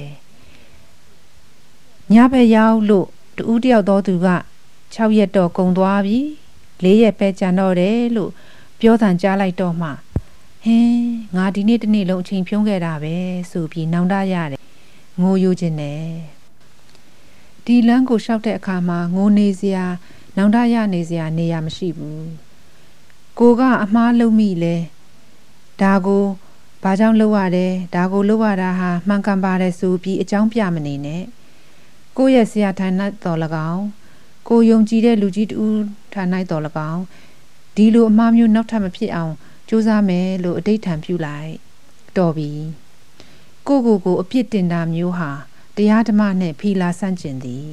ညဘက်ရောက်လို့တူးတယောက်တော်သူက၆ရက်တော့ကုန်သွားပြီ၄ရက်ပဲကြာတော့တယ်လို့ပြောတန်ကြားလိုက်တော့မှဟင်းငါဒီနေ့တနေ့လုံးအချိန်ဖြုံးခဲ့တာပဲဆိုပြီးနောင်တရတယ်ငိုယိုခြင်းနဲ့ဒီလမ်းကိုလျှောက်တဲ့အခါမှာငိုနေစရာနောင်တရနေစရာနေရာမရှိဘူးကိုကအမှားလုပ်မိလဲဒါကိုဘာကြောင့်လုပ်ရတယ်ဒါကိုလုပ်ရတာဟာမှန်ကန်ပါတယ်ဆိုပြီးအကြောင်းပြမနေနဲ့ကိုရဲ့ဆရာထိုင်၌တော်၎င်းကိုယုံကြည်တဲ့လူကြီးတူထိုင်၌တော်၎င်းဒီလိုအမှားမျိုးနောက်ထပ်မဖြစ်အောင်ကြိုးစားမယ်လို့အဋိဋ္ဌံပြုလိုက်တော်ပြီကိုကိုကိုအပြစ်တင်တာမျိုးဟာတရားဓမ္မနဲ့ဖီလာဆန့်ကျင်သည်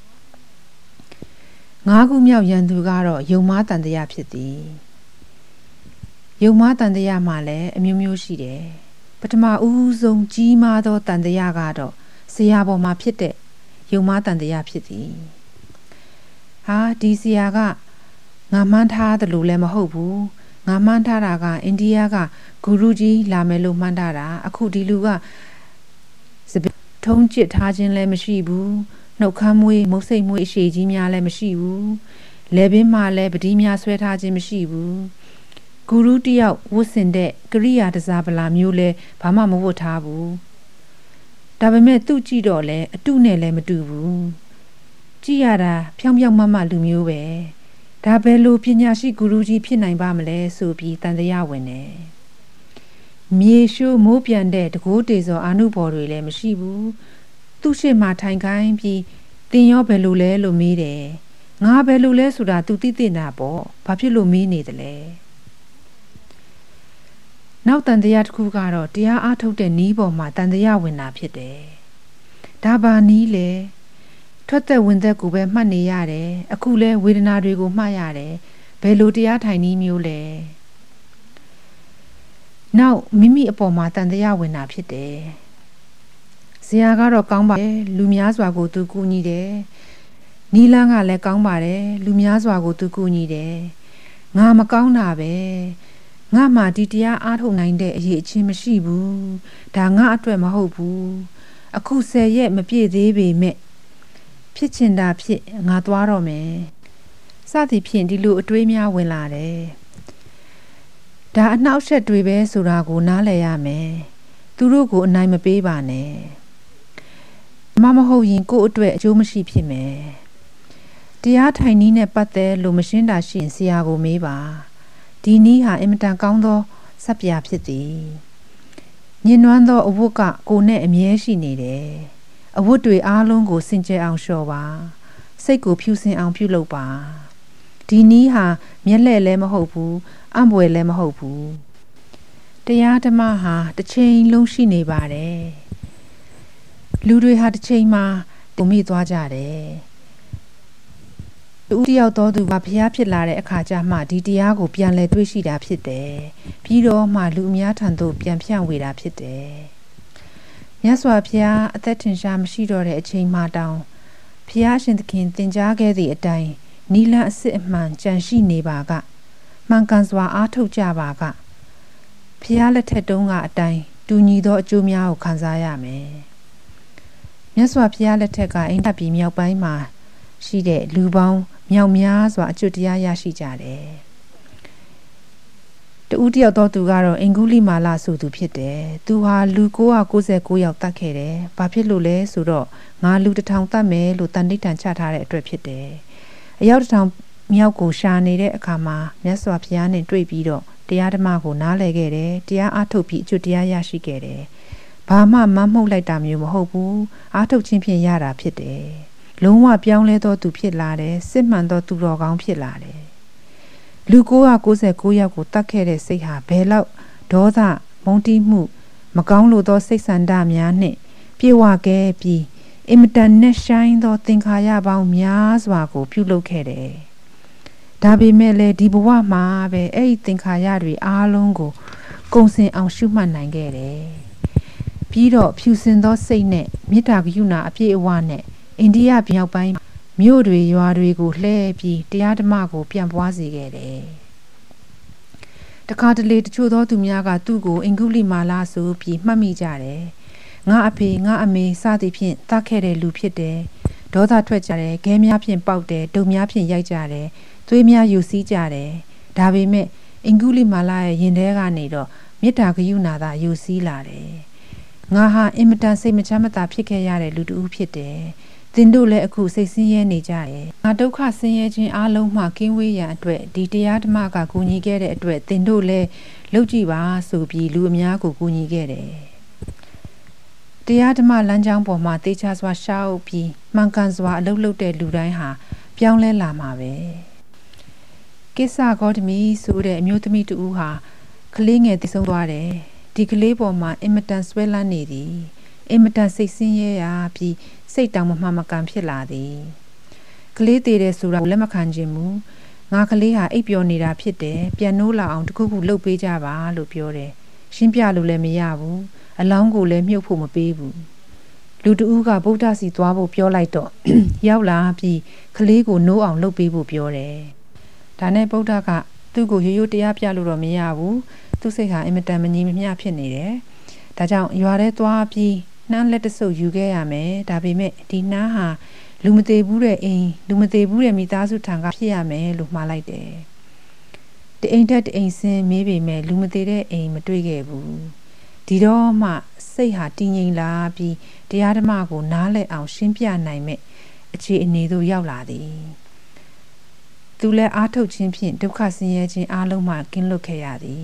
ငါးခုမြောက်ရန်သူကတော့ယုံမားတန်တရားဖြစ်သည်ယုံမားတန်တရားမှာလည်းအမျိုးမျိုးရှိတယ်ပထမဦးဆုံးကြီးမားသောတန်တရားကတော့ဆရာပေါ်မှာဖြစ်တဲ့ယုံမားတန်တရားဖြစ်သည်ဟာဒီဆရာကငါမှန်းထားတယ်လို့လည်းမဟုတ်ဘူးငါမှန်းထားတာကအိန္ဒိယကဂူရုကြီးလာမယ်လို့မှန်းထားတာအခုဒီလူကထုံးကျစ်ထားခြင်းလည်းမရှိဘူးနှုတ်ခမ်းမွေးမုတ်စိတ်မွေးအရှိကြီးများလည်းမရှိဘူးလေပင်မှလည်းပတိများဆွဲထားခြင်းမရှိဘူးဂူရုတယောက်ဝတ်ဆင်တဲ့ကရိယာတစားပလာမျိုးလဲဘာမှမဝတ်ထားဘူးဒါပေမဲ့သူ့ကြည့်တော့လဲအတုနဲ့လည်းမတူဘူးကြည့်ရတာဖြောင်းဖြောင်းမမလူမျိုးပဲဒါပဲလို့ပညာရှိဂူရုကြီးဖြစ်နိုင်ပါမလဲဆိုပြီးတန်တရားဝင်တယ်မြေရှိုးမိုးပြန်တဲ့တကိုးတေစောအာနုဘော်တွေလည်းမရှိဘူးသူ့ရှေ့မှာထိုင်ခိုင်းပြီးတင်ရောဘယ်လိုလဲလို့မေးတယ်ငါဘယ်လိုလဲဆိုတာသူသိသိတာပေါ့ဘာဖြစ်လို့မေးနေတယ်လဲနောက်တန်တရားတစ်ခုကတော့တရားအားထုတ်တဲ့နီးပေါ်မှာတန်တရားဝင်တာဖြစ်တယ်ဒါပါနီးလေထွက်သက်ဝင်သက်ကိုပဲမှတ်နေရတယ်အခုလဲဝေဒနာတွေကိုမှတ်ရတယ်ဘယ်လိုတရားထိုင်နီးမျိုးလဲနောက်မိမိအပေါ်မှာတန်တရားဝင်တာဖြစ်တယ်ဇရာကတော့ကောင်းပါတယ်လူများစွာကိုသူကူညီတယ်နီလန်းကလည်းကောင်းပါတယ်လူများစွာကိုသူကူညီတယ်ငါမကောင်းတာပဲငါမှဒီတရားအားထုတ်နိုင်တဲ့အရေးအချင်းမရှိဘူးဒါငါအတွက်မဟုတ်ဘူးအခုဆယ်ရက်မပြည့်သေးပေမဲ့ဖြစ်ချင်တာဖြစ်ငါသွားတော့မယ်စသည်ဖြင့်ဒီလိုအတွေးများဝင်လာတယ်ဒါအနှောက်အယှက်တွေပဲဆိုတာကိုနားလည်ရမယ်သူတို့ကိုအနိုင်မပေးပါနဲ့မမဟုတ်ရင်ကို့အတွက်အကျိုးမရှိဖြစ်မယ်တရားထိုင်နည်းနဲ့ပတ်သက်လို့မရှင်းတာရှိရင်ဆရာကိုမေးပါဒီနည်းဟာအင်မတန်ကောင်းသောစပ်ပြာဖြစ်သည်ညင်နွမ်းသောအဝတ်ကကိုနဲ့အမြဲရှိနေတယ်အဝတ်တွေအားလုံးကိုစင်ကြယ်အောင်လျှော်ပါစိတ်ကိုဖြူစင်အောင်ပြုလုပ်ပါဒီနည်းဟာမျက်လှည့်လည်းမဟုတ်ဘူးအံ့ဘွယ်လည်းမဟုတ်ဘူးတရားဓမ္မဟာတစ်ချိန်လုံးရှိနေပါတယ်လူတွေဟာတစ်ချိန်မှာတုံမိသွားကြတယ်တူတယောက်တော်သူကဘုရားဖြစ်လာတဲ့အခါကျမှဒီတရားကိုပြန်လဲတွေ့ရှိတာဖြစ်တယ်ပြီးတော့မှလူအများထံသို့ပြန်ဖြန့်ဝေတာဖြစ်တယ်မြတ်စွာဘုရားအသက်ထင်ရှားမရှိတော့တဲ့အချိန်မှတောင်ဘုရားရှင်သခင်သင်ကြားခဲ့သည့်အတိုင်းနီလန်းအစစ်အမှန်ကြံရှိနေပါကမှန်ကန်စွာအားထုတ်ကြပါကဘုရားလက်ထက်တုန်းကအတိုင်းတူညီသောအကျိုးများကိုခံစားရမယ်မြတ်စွာဘုရားလက်ထက်ကအိန္ဒိပြည်မြောက်ပိုင်းမှာရှိတဲ့လူပေါင်းမြောက်များစွာအကျွတ်တရားရရှိကြတယ်တဦးတယောက်တော့သူကတော့အင်္ဂုလိမာလဆိုသူဖြစ်တယ်သူဟာလူ၉၉၉ယောက်တတ်ခဲ့တယ်ဘာဖြစ်လို့လဲဆိုတော့ငါလူတစ်ထောင်တတ်မယ်လို့တန်ဋိဌာန်ချထားတဲ့အတွက်ဖြစ်တယ်အယောက်တစ်ထောင်မြောက်ကိုရှာနေတဲ့အခါမှာမြတ်စွာဘုရားနဲ့တွေ့ပြီးတော့တရားဓမ္မကိုနားလည်ခဲ့တယ်တရားအားထုတ်ပြီးအကျွတ်တရားရရှိခဲ့တယ်ဘဘာမှမမှုတ်လိုက်တာမျိုးမဟုတ်ဘူးအားထုတ်ခြင်းဖြင့်ရတာဖြစ်တယ်လုံးဝပြောင်းလဲသောသူဖြစ်လာတယ်စစ်မှန်သောသူတော်ကောင်းဖြစ်လာတယ်လူ၉၉၉ယောက်ကိုတတ်ခဲ့တဲ့စိတ်ဟာဘယ်လောက်ဒေါသမုန်းတီးမှုမကောင်းလို့သောစိတ်ဆန္ဒများနှင့်ပြေဝခဲ့ပြီးအင်မတန်နဲ့ဆိုင်သောသင်္ခါရပေါင်းများစွာကိုပြုလုပ်ခဲ့တယ်ဒါပေမဲ့လည်းဒီဘဝမှာပဲအဲ့ဒီသင်္ခါရတွေအားလုံးကိုကုံစင်အောင်ရှုမှတ်နိုင်ခဲ့တယ်ပြီးတော့ဖြူစင်သောစိတ်နဲ့မေတ္တာကရုဏာအပြည့်အဝနဲ့အိန္ဒိယမြောက်ပိုင်းမြို့တွေရွာတွေကိုလှည့်ပြီးတရားဓမ္မကိုပြန်ပွားစေခဲ့တယ်တခါတလေတချို့သောသူများကသူ့ကိုအင်္ဂုလိမာလာဆိုပြီးမှတ်မိကြတယ်ငါအဖေငါအမေစသည်ဖြင့်တတ်ခဲ့တဲ့လူဖြစ်တယ်ဒေါသထွက်ကြတယ်ခဲများဖြင့်ပေါက်တယ်ဒုံများဖြင့်ရိုက်ကြတယ်သွေးများယူစည်းကြတယ်ဒါပေမဲ့အင်္ဂုလိမာလာရဲ့ရင်ထဲကနေတော့မေတ္တာကရုဏာသာယူစည်းလာတယ်ငါဟာအင်မတန်စိတ်မချမ်းမသာဖြစ်ခဲ့ရတဲ့လူတူဖြစ်တယ်သင်တို့လည်းအခုစိတ်ဆင်းရဲနေကြတယ်ငါဒုက္ခဆင်းရဲခြင်းအလုံးမှကင်းဝေးရန်အတွက်ဒီတရားဓမ္မကကူညီခဲ့တဲ့အတွက်သင်တို့လည်းလုပ်ကြည့်ပါဆိုပြီးလူအများကိုကူညီခဲ့တယ်တရားဓမ္မလမ်းကြောင်းပေါ်မှာတေချာစွာရှားအုပ်ပြီးမှန်ကန်စွာအလုပ်လုပ်တဲ့လူတိုင်းဟာပြောင်းလဲလာမှာပဲကိစ္စဂေါတမီဆိုတဲ့အမျိုးသမီးတူဟာကလေးငယ်တည်ဆုံးသွားတယ်ဒီကလေးပေါ်မှာအင်မတန်ဆွဲလန်းနေသည်အင်မတန်စိတ်ဆင်းရဲရပြီးစိတ်တောင်မမှန်မကန်ဖြစ်လာသည်ကလေးသေးတယ်ဆိုတာကိုလက်မခံခြင်းမူငါကလေးဟာအိပ်ပျော်နေတာဖြစ်တယ်ပြန်နိုးလာအောင်တခုခုလှုပ်ပေးကြပါလို့ပြောတယ်ရှင်းပြလို့လည်းမရဘူးအလောင်းကိုလည်းမြုပ်ဖို့မပေးဘူးလူတဦးကဗုဒ္ဓစီသွားဖို့ပြောလိုက်တော့ ရောက်လာပြီးကလေးကိုနိုးအောင်လှုပ်ပေးဖို့ပြောတယ်ဒါနဲ့ဗုဒ္ဓကသူ့ကိုရိုးရိုးတရားပြလို့တော့မရဘူးသူ့စိတ်ဟာအင်မတန်မငြိမ်မမျှဖြစ်နေတယ်ဒါကြောင့်ရွာထဲသွားပြီးနှမ်းလက်တဆုပ်ယူခဲ့ရမယ်ဒါပေမဲ့ဒီနှမ်းဟာလူမသေးဘူးတဲ့အိမ်လူမသေးဘူးတဲ့မိသားစုထံကဖြစ်ရမယ်လို့မှားလိုက်တယ်တအိမ်တက်တအိမ်ဆင်းမေးပေမဲ့လူမသေးတဲ့အိမ်မတွေ့ခဲ့ဘူးဒီတော့မှစိတ်ဟာတည်ငြိမ်လာပြီးတရားဓမ္မကိုနားလည်အောင်ရှင်းပြနိုင်မဲ့အခြေအနေသို့ရောက်လာသည်သူလည်းအားထုတ်ခြင်းဖြင့်ဒုက္ခဆင်းရဲခြင်းအလုံးမှကင်းလွတ်ခဲ့ရသည်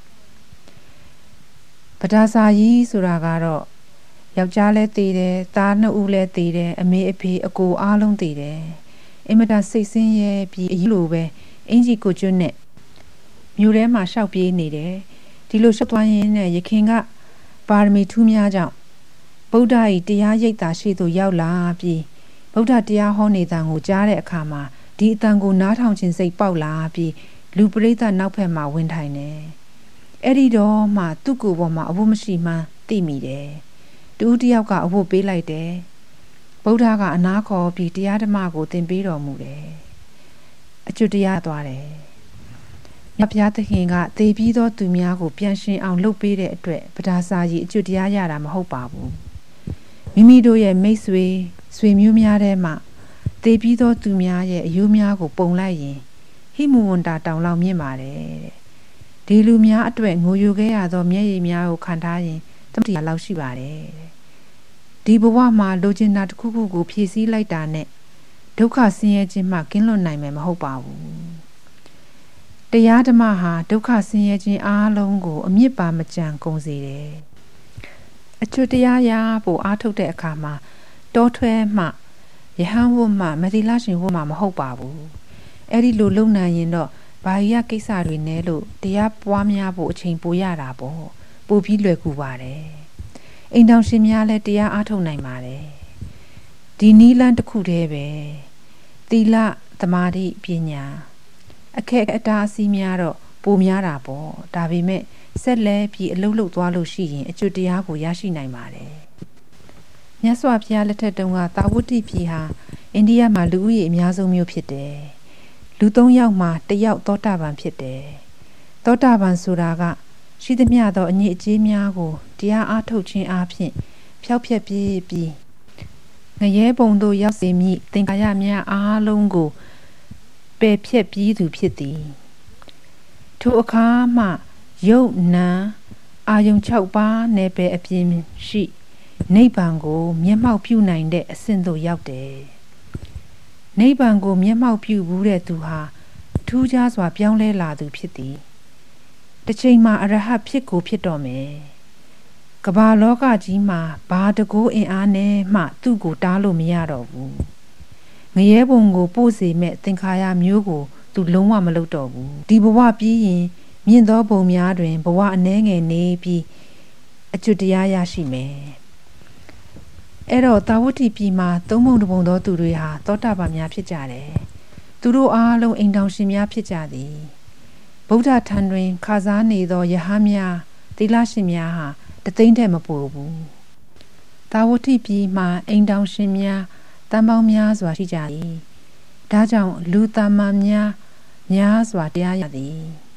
ပဒါစာကြီးဆိုတာကတော့ယောက်ျားလည်းတည်တယ်သားနှစ်ဦးလည်းတည်တယ်အမေအဖေအကိုအားလုံးတည်တယ်အင်မတန်စိတ်ဆင်းရဲပြီးအကြီးလိုပဲအင်ကြီးကိုကျွတ်နဲ့မြို့ထဲမှာရှောက်ပြေးနေတယ်ဒီလိုရှောက်သွားရင်းနဲ့ယခင်ကပါရမီထူးများကြောင့်ဗုဒ္ဓ၏တရားရိပ်သာရှိသို့ရောက်လာပြီးဗုဒ္ဓတရားဟောနေတန်ကိုကြားတဲ့အခါမှာဒီအတန်ကိုနားထောင်ခြင်းစိတ်ပေါက်လာပြီးလူပရိသတ်နောက်ဖက်မှာဝင်ထိုင်တယ်အဲ့ဒီတော့မှသူ့ကိုယ်ပေါ်မှာအဝတ်မရှိမှန်းသိမိတယ်တူတယောက်ကအဝတ်ပေးလိုက်တယ်ဗုဒ္ဓကအနားခေါ်ပြီးတရားဓမ္မကိုသင်ပေးတော်မူတယ်အကျွတ်တရားသွားတယ်မြတ်ဘုရားသခင်ကသေပြီးသောသူများကိုပြန်ရှင်အောင်လုပ်ပေးတဲ့အတွက်ပဒါစာကြီးအကျွတ်တရားရတာမဟုတ်ပါဘူးမိမိတို့ရဲ့မိတ်ဆွေဆွေမျိုးများထဲမှာသေပြီးသောသူများရဲ့အယိုးများကိုပုံလိုက်ရင်ဟိမဝန္တာတောင်လောက်မြင့်ပါတယ်တဲ့ဒီလူများအတွက်ငိုယိုခဲ့ရသောမျက်ရည်များကိုခံထားရင်တမတိလောက်ရှိပါတယ်တဲ့ဒီဘဝမှာလိုချင်တာတစ်ခုခုကိုဖြည့်ဆည်းလိုက်တာနဲ့ဒုက္ခဆင်းရဲခြင်းမှကင်းလွတ်နိုင်မယ်မဟုတ်ပါဘူးတရားဓမ္မဟာဒုက္ခဆင်းရဲခြင်းအားလုံးကိုအမြစ်ပါမကြံကုန်စေတယ်အကျွတ်တရားရဖို့အားထုတ်တဲ့အခါမှာတောထွဲမှယဟန်ဝတ်မှမသီလရှင်ဝတ်မှမဟုတ်ပါဘူးအဲ့ဒီလိုလုံနိုင်ရင်တော့ဘာရကိစ္စတွေနဲ့လို့တရားပွားများဖို့အချိန်ပိုရတာပေါ့ပိုပြီးလွယ်ကူပါတယ်အိမ်တော်ရှင်များလည်းတရားအားထုတ်နိုင်ပါတယ်ဒီနီးလန်းတစ်ခုတည်းပဲသီလသမာဓိပညာအခက်အတားအဆီးများတော့ပိုများတာပေါ့ဒါပေမဲ့ဆက်လဲပြီးအလုပ်လုပ်သွားလို့ရှိရင်အကျွတ်တရားကိုရရှိနိုင်ပါတယ်မြတ်စွာဘုရားလက်ထက်တုန်းကသာဝတိပြည်ဟာအိန္ဒိယမှာလူဦးရေအများဆုံးမြို့ဖြစ်တယ်လူသုံးယောက်မှာတစ်ယောက်သောတာပန်ဖြစ်တယ်သောတာပန်ဆိုတာကရှိသမျှသောအညစ်အကြေးများကိုတရားအားထုတ်ခြင်းအပြင်ဖျောက်ဖျက်ပြေးပြီးငရဲပုံသို့ရောက်စေမည့်သင်္ခါရများအားလုံးကိုပယ်ဖျက်ပြီးသူဖြစ်သည်ထိုအခါမှယုတ်နံအာယုံ၆ပါးနယ်ပယ်အပြင်ရှိနိဗ္ဗာန်ကိုမျက်မှောက်ပြုနိုင်တဲ့အဆင့်သို့ရောက်တယ်နိဗ္ဗာန်ကိုမျက်မှောက်ပြုဘူးတဲ့သူဟာထူးခြားစွာပြောင်းလဲလာသူဖြစ်သည်တစ်ချိန်မှာအရဟတ်ဖြစ်ကိုဖြစ်တော်မယ်ကမ္ဘာလောကကြီးမှာဘာတကူအင်အားနဲ့မှသူ့ကိုတားလို့မရတော့ဘူးငရဲဘုံကိုပို့စေမဲ့သင်္ခါရမျိုးကိုသူလုံးဝမလုပ်တော့ဘူးဒီဘဝပြီးရင်မြင့်သောဘုံများတွင်ဘဝအနှဲငယ်နေပြီးအကျွတ်တရားရရှိမယ်အဲ့တော့တာဝတိပြည်မှာသုံးပုံတစ်ပုံသောသူတွေဟာသောတာပန်များဖြစ်ကြတယ်သူတို့အားလုံးအိမ်တောင်ရှင်များဖြစ်ကြသည်ဗုဒ္ဓထံတွင်ခါစားနေသောယဟန်များသီလရှင်များဟာတသိန်းတည်းမပိုဘူးတာဝတိပြည်မှာအိမ်တောင်ရှင်များတန်ပေါင်းများစွာရှိကြသည်ဒါကြောင့်လူတမန်များများစွာတရားရသည်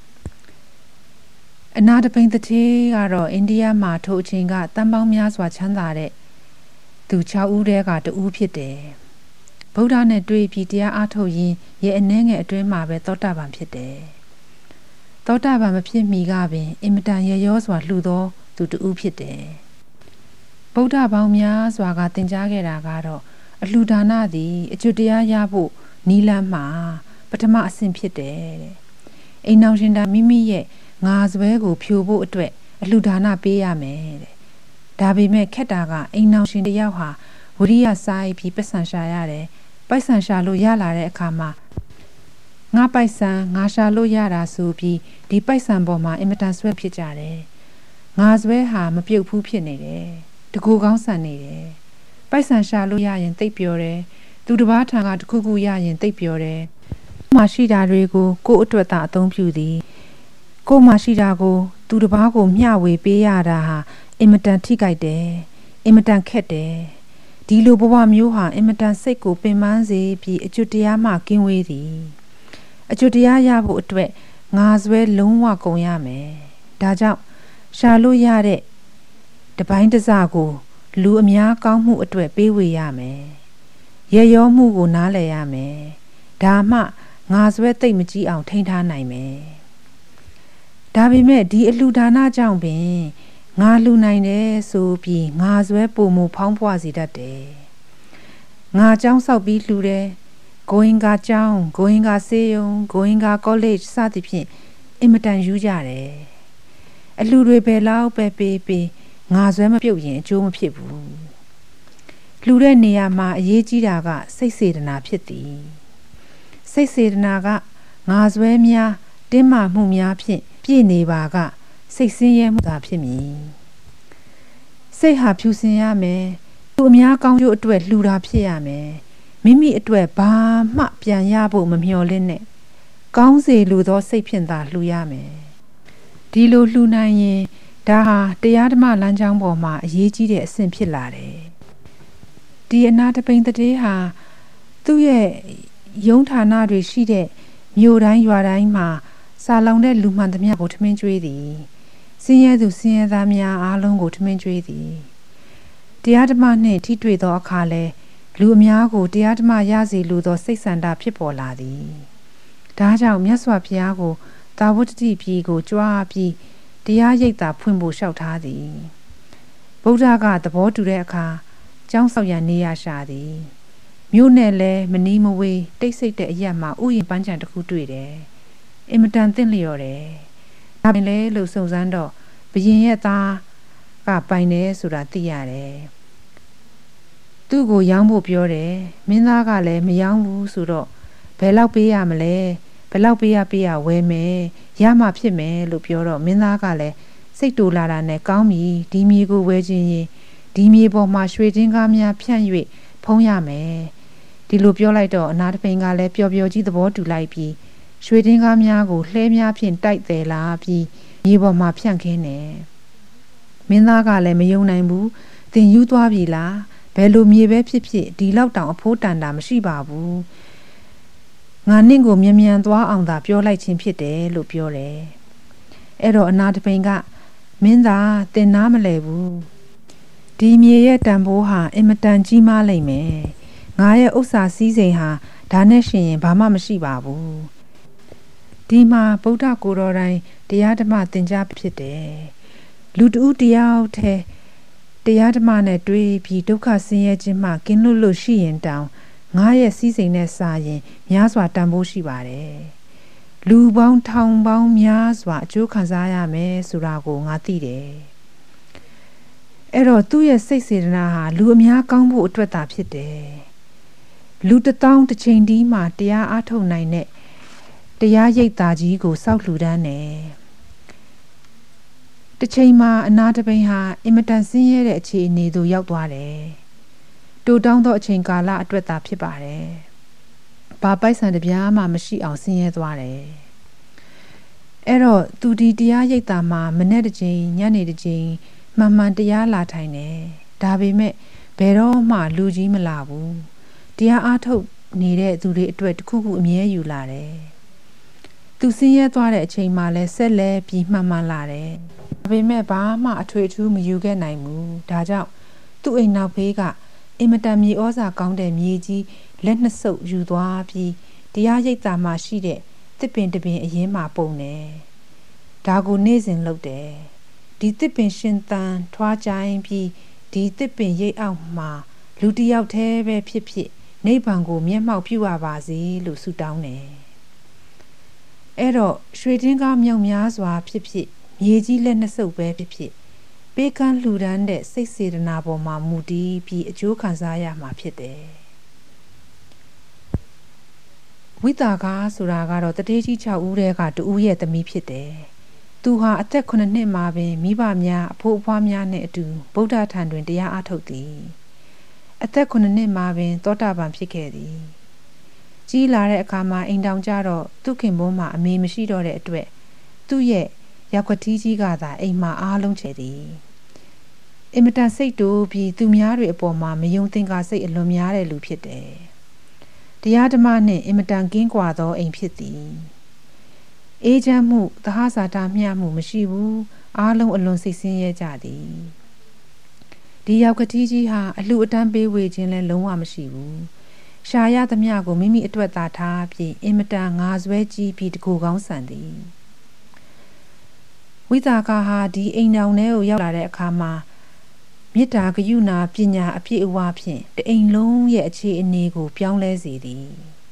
အနာတပိန်တထေးကတော့အိန္ဒိယမှာထိုအချိန်ကတန်ပေါင်းများစွာချမ်းသာတဲ့သူ၆ဦးတည်းကတဦးဖြစ်တယ်ဗုဒ္ဓနဲ့တွေ့ပြီးတရားအားထုတ်ရင်းရဲ့အနှဲငယ်အတွင်းမှာပဲသောတာပန်ဖြစ်တယ်သောတာပန်မဖြစ်မီကပင်အင်မတန်ရရောစွာလှူသောသူတဦးဖြစ်တယ်ဗုဒ္ဓပေါင်းများစွာကသင်ကြားခဲ့တာကတော့အလှူဒါနသည်အကျွတ်တရားရဖို့နီလန်းမှာပထမအဆင့်ဖြစ်တယ်တဲ့အိမ်အောင်ရှင်တာမိမိရဲ့ငါစွဲကိုဖြိုဖို့အတွက်အလှူဒါနပေးရမယ်တဲ့ဒါပေမဲ့ခက်တာကအိမ်အောင်ရှင်တယောက်ဟာဝိရိယစားပြီးပတ်စံရှာရတယ်ပိုက်ဆံရှာလို့ရလာတဲ့အခါမှာငါပိုက်ဆံငါရှာလို့ရတာဆိုပြီးဒီပိုက်ဆံပေါ်မှာအင်မတန်ဆွဲဖြစ်ကြတယ်ငါစွဲဟာမပြုတ်ဘူးဖြစ်နေတယ်တကူကောင်းဆန်နေတယ်ပိုက်ဆံရှာလို့ရရင်သိပ်ပြောတယ်သူတစ်ပါးထံကတခုခုရရင်သိပ်ပြောတယ်မှရှိတာတွေကိုကိုယ့်အတွက်သာအသုံးပြုသည်ကိုယ်မှရှိတာကိုသူတစ်ပါးကိုမျှဝေပေးရတာဟာအင်မတန်ထိကြိုက်တယ်အင်မတန်ခက်တယ်ဒီလိုဘဝမျိုးဟာအင်မတန်စိတ်ကိုပင်ပန်းစေပြီးအကျွတ်တရားမှကင်းဝေးသည်အကျွတ်တရားရဖို့အတွက်ငါစွဲလုံးဝကုန်ရမယ်ဒါကြောင့်ရှာလို့ရတဲ့တပိုင်းတစကိုလူအများကောင်းမှုအတွက်ပေးဝေရမယ်ရရောမှုကိုနားလည်ရမယ်ဒါမှငါစွဲသိပ်မကြည့်အောင်ထိန်းထားနိုင်မယ်ဒါပေမဲ့ဒီအလှူဒါနကြောင့်ပင်ငါလှူနိုင်တယ်ဆိုပြီးငါစွဲပုံမူဖောင်းဖွားစေတတ်တယ်ငါကျောင်းဆောက်ပြီးလှူတယ်ဂိုရင်ကကျောင်းဂိုရင်ကဆေးရုံဂိုရင်ကကောလိပ်စသဖြင့်အင်မတန်ယူကြတယ်အလှူတွေပဲလောက်ပဲပေးပေးငါစွဲမပြုတ်ရင်အကျိုးမဖြစ်ဘူးလှူတဲ့နေရာမှာအရေးကြီးတာကစိတ်စေတနာဖြစ်သည်စိတ်စေတနာကငါစွဲများတင်းမာမှုများဖြင့်ပြည့်နေပါကစိတ်ဆင်းရဲမှုသာဖြစ်မည်စိတ်ဟာဖြူစင်ရမယ်သူအများကောင်းကျိုးအတွက်လှူတာဖြစ်ရမယ်မိမိအတွက်ဘာမှပြန်ရဖို့မမျှော်လင့်နဲ့ကောင်းစေလိုသောစိတ်ဖြင့်သာလှူရမယ်ဒီလိုလှူနိုင်ရင်ဒါဟာတရားဓမ္မလမ်းကြောင်းပေါ်မှာအရေးကြီးတဲ့အဆင့်ဖြစ်လာတယ်ဒီအနာတပိန်တည်းဟာသူ့ရဲ့ယုံဌာနတွေရှိတဲ့မြို့တိုင်းရွာတိုင်းမှာစာလောင်တဲ့လူမှန်သမျှကိုထမင်းကျွေးသည်ဆင်းရဲသူဆင်းရဲသားများအားလုံးကိုထမင်းကျွေးသည်တရားဓမ္မနှင့်ထိတွေ့သောအခါလဲလူအများကိုတရားဓမ္မရစေလိုသောစိတ်ဆန္ဒဖြစ်ပေါ်လာသည်ဒါကြောင့်မြတ်စွာဘုရားကိုတာဝတ္တိပြည်ကိုကြွားပြီးတရားရိပ်သာဖွင့်ဖို့လျှောက်ထားသည်ဗုဒ္ဓကသဘောတူတဲ့အခါကျောင်းဆောက်ရန်နေရာရှာသည်မြို့နဲ့လဲမနီးမဝေးတိတ်ဆိတ်တဲ့အရက်မှာဥယျာဉ်ပန်းခြံတစ်ခုတွေ့တယ်အင်မတန်သင့်လျော်တယ်ဒါပင်လဲလို့စုံစမ်းတော့ဘုရင်ရဲ့သားကပိုင်တယ်ဆိုတာသိရတယ်သူ့ကိုရောင်းဖို့ပြောတယ်မင်းသားကလည်းမရောင်းဘူးဆိုတော့ဘယ်လောက်ပေးရမလဲဘယ်လောက်ပေးရပေးရဝယ်မယ်ရမှဖြစ်မယ်လို့ပြောတော့မင်းသားကလည်းစိတ်တူလာတာနဲ့ကောင်းပြီဒီမြေကိုဝယ်ခြင်းရင်ဒီမြေပေါ်မှာရွှေတင်းကားများဖြန့်၍ဖုံးရမယ်ဒီလိုပြောလိုက်တော့အနာတပိန်ကလည်းပျော်ပျော်ကြီးသဘောတူလိုက်ပြီးရွှေတင်းကားများကိုလှဲများဖြင့်တိုက်တယ်လာပြီးမြေပေါ်မှာဖြန့်ခင်းတယ်မင်းသားကလည်းမယုံနိုင်ဘူးသင်ယူသွားပြီလားဘယ်လိုမြေပဲဖြစ်ဖြစ်ဒီလောက်တောင်အဖိုးတန်တာမရှိပါဘူးငါနင့်ကိုမြန်မြန်သွားအောင်သာပြောလိုက်ခြင်းဖြစ်တယ်လို့ပြောတယ်အဲ့တော့အနာတပိန်ကမင်းသားသင်နားမလဲဘူးဒီမြေရဲ့တန်ဖိုးဟာအင်မတန်ကြီးမားလိမ့်မယ်ငါရဲ့ဥစ္စာစည်းစိမ်ဟာဒါနဲ့ရှင်ရင်ဘာမှမရှိပါဘူးဒီမှာဗုဒ္ဓကိုယ်တော်တိုင်တရားဓမ္မသင်ကြားဖြစ်တယ်လူတဦးတယောက်တည်းတရားဓမ္မနဲ့တွေ့ပြီးဒုက္ခဆင်းရဲခြင်းမှကင်းလွတ်လို့ရှိရင်တောင်ငါရဲ့စည်းစိမ်နဲ့စာရင်များစွာတန်ဖိုးရှိပါတယ်လူပေါင်းထောင်ပေါင်းများစွာအကျိုးခံစားရမယ်ဆိုတာကိုငါသိတယ်အဲ့တော့သူ့ရဲ့စိတ်စေတနာဟာလူအများကောင်းဖို့အတွက်သာဖြစ်တယ်လူတစ်တောင်းတစ်ချိန်ဒီမှာတရားအားထုတ်နိုင်တဲ့တရားရိပ်သာကြီးကိုစောက်လှူဒန်းတယ်တစ်ချိန်မှာအနာတပိန်ဟာအင်မတန်ဆင်းရဲတဲ့အခြေအနေသို့ရောက်သွားတယ်တိုးတောင်းသောအချိန်ကာလအတွက်သာဖြစ်ပါတယ်ဘာပိုက်ဆံတပြားမှမရှိအောင်ဆင်းရဲသွားတယ်အဲ့တော့သူဒီတရားရိပ်သာမှာမနေ့တစ်ချိန်ညနေတစ်ချိန်မှန်မှန်တရားလာထိုင်တယ်ဒါပေမဲ့ဘယ်တော့မှလူကြီးမလာဘူးတရားအားထုတ်နေတဲ့သူတွေအတွက်တခုခုအမြဲယူလာတယ်သူဆင်းရဲသွားတဲ့အချိန်မှာလဲဆက်လဲပြီးမှန်မှန်လာတယ်ဒါပေမဲ့ဘာမှအထွေထူးမယူခဲ့နိုင်ဘူးဒါကြောင့်သူ့အိမ်နောက်ဖေးကအင်မတန်မြေဩဇာကောင်းတဲ့မြေကြီးလက်နှစ်ဆုပ်ယူသွားပြီးတရားရိပ်သာမှာရှိတဲ့တစ်ပင်တစ်ပင်အရင်မှာပုံတယ်ဒါကိုနေ့စဉ်လုပ်တယ်ဒီတစ်ပင်ရှင်သန်ထွားကြိုင်းပြီးဒီတစ်ပင်ရိပ်အောက်မှာလူတစ်ယောက်တည်းပဲဖြစ်ဖြစ်နိဗ္ဗာန်ကိုမျက်မှောက်ပြုရပါစေလို့ဆုတောင်းတယ်အဲ့တော့ရွှေတင်းကားမြောက်များစွာဖြစ်ဖြစ်မြေကြီးလက်နှစ်ဆုပ်ပဲဖြစ်ဖြစ်ပေးကမ်းလှူဒန်းတဲ့စိတ်စေတနာပေါ်မှာမူတည်ပြီးအကျိုးခံစားရမှာဖြစ်တယ်ဝိတာကားဆိုတာကတော့တတိကြီး၆ဦးတည်းကတူဦးရဲ့သမီးဖြစ်တယ်သူဟာအသက်ခုနှစ်နှစ်မှာပင်မိဘများအဖိုးအဖွားများနဲ့အတူဗုဒ္ဓထံတွင်တရားအားထုတ်သည်အသက်ခုနှစ်နှစ်မှာပင်သောတာပန်ဖြစ်ခဲ့သည်ကြီးလာတဲ့အခါမှာအိမ်တောင်ကြတော့သူ့ခင်ပွန်းမှာအမေမရှိတော့တဲ့အတွက်သူ့ရဲ့ရောက်ခတီးကြီးကသာအိမ်မှာအားလုံးချေသည်အင်မတန်စိတ်တိုးပြီးသူများတွေအပေါ်မှာမယုံသင်္ကာစိတ်အလွန်များတဲ့လူဖြစ်တယ်တရားဓမ္မနှင့်အင်မတန်ကင်းကွာသောအိမ်ဖြစ်သည်အေးချမ်းမှုသဟဇာတာမျှမှုမရှိဘူးအားလုံးအလွန်စိတ်ဆင်းရဲကြသည်ဒီရောက်ကတိကြီးဟာအလှအတန်းပေးဝေခြင်းလည်းလုံးဝမရှိဘူးရှာရသမျှကိုမိမိအတွက်သာထားပြီးအင်မတန်ငါဆွဲကြီးပြီးတကူကောင်းဆန်သည်ဝိတာကဟာဒီအိမ်တောင်ထဲကိုရောက်လာတဲ့အခါမှာမေတ္တာကရုဏာပညာအပြည့်အဝဖြင့်တအိမ်လုံးရဲ့အခြေအနေကိုပြောင်းလဲစေသည်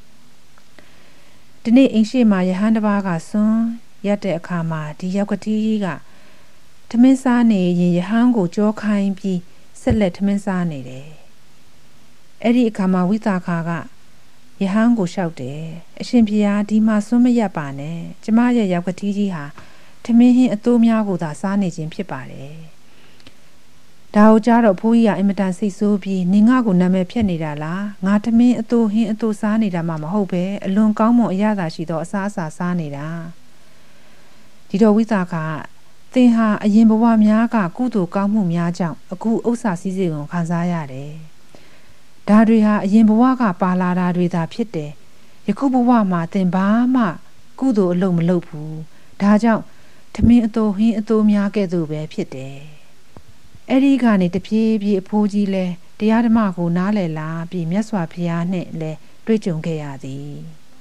ဒီနေ့အိမ်ရှိမှာယဟန်တစ်ပါးကဆွန်းရက်တဲ့အခါမှာဒီရောက်ကတိကြီးကထမင်းစားနေရင်ယဟန်ကိုကြောခိုင်းပြီးဆက်လက်ထမင်းစားနေတယ်အဲ့ဒီအခါမှာဝိသခာကယဟန်ကိုလျှောက်တယ်အရှင်ဖျားဒီမှာဆွန်းမရက်ပါနဲ့ကျမရဲ့ရောက်ကတိကြီးဟာထမင်းဟင်းအတိုးများကိုသာစားနေခြင်းဖြစ်ပါတယ်ဒါကိုကြားတော့ဖိုးကြီးကအင်မတန်စိတ်ဆိုးပြီးနင်ငါကိုနာမည်ဖြတ်နေတာလားငါထမင်းအတိုးဟင်းအတိုးစားနေတာမှမဟုတ်ပဲအလွန်ကောင်းမွန်အရသာရှိသောအစားအစာစားနေတာဒီတော့ဝိသကသင်ဟာအရင်ဘဝများကကုသိုလ်ကောင်းမှုများကြောင့်အခုဥစ္စာစည်းစိမ်ကိုခံစားရတယ်ဒါတွေဟာအရင်ဘဝကပါလာတာတွေသာဖြစ်တယ်ယခုဘဝမှာသင်ဘာမှကုသိုလ်အလုပ်မလုပ်ဘူးဒါကြောင့်ထမင်းအတိုးဟင်းအတိုးများကဲ့သို့ပဲဖြစ်တယ်အဲ့ဒီကနေတပြေးပြေးအဖိုးကြီးလဲတရားဓမ္မကိုနားလည်လာပြီးမြတ်စွာဘုရားနဲ့လဲတွေ့ကြုံခဲ့ရသည်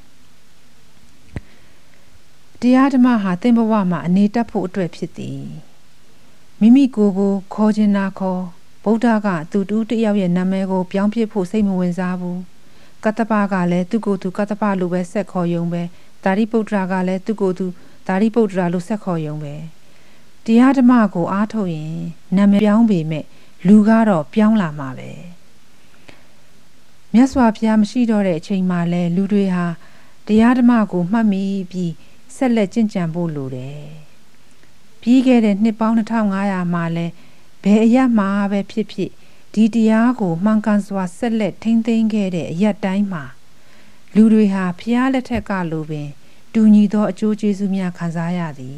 တရားဓမ္မဟာသင်ဘဝမှာအနေတက်ဖို့အတွက်ဖြစ်သည်မိမိကိုယ်ကိုခေါ်ခြင်းနာခေါ်ဗုဒ္ဓကသူတူတယောက်ရဲ့နာမည်ကိုပြောင်းပြဖို့စိတ်မဝင်စားဘူးကတ္တပကလည်းသူကိုယ်သူကတ္တပလိုပဲဆက်ခေါ်ယုံပဲတာရိပုတ္တရာကလည်းသူကိုယ်သူတာရိပုတ္တရာလိုဆက်ခေါ်ယုံပဲတရားဓမ္မကိုအားထုတ်ရင်နာမည်ပြောင်းပေမဲ့လူကတော့ပြောင်းလာမှာပဲမြတ်စွာဘုရားမရှိတော့တဲ့အချိန်မှာလဲလူတွေဟာတရားဓမ္မကိုမှတ်မိပြီးဆက်လက်ကျင့်ကြံဖို့လိုတယ်ပြီးခဲ့တဲ့နှစ်ပေါင်းနှစ်ထောင်ငါးရာမှာလဲဘယ်အရမှာပဲဖြစ်ဖြစ်ဒီတရားကိုမှန်ကန်စွာဆက်လက်ထိန်းသိမ်းခဲ့တဲ့အရတိုင်းမှာလူတွေဟာဘုရားလက်ထက်ကလိုပင်တူညီသောအကျိုးကျေးဇူးများခံစားရသည်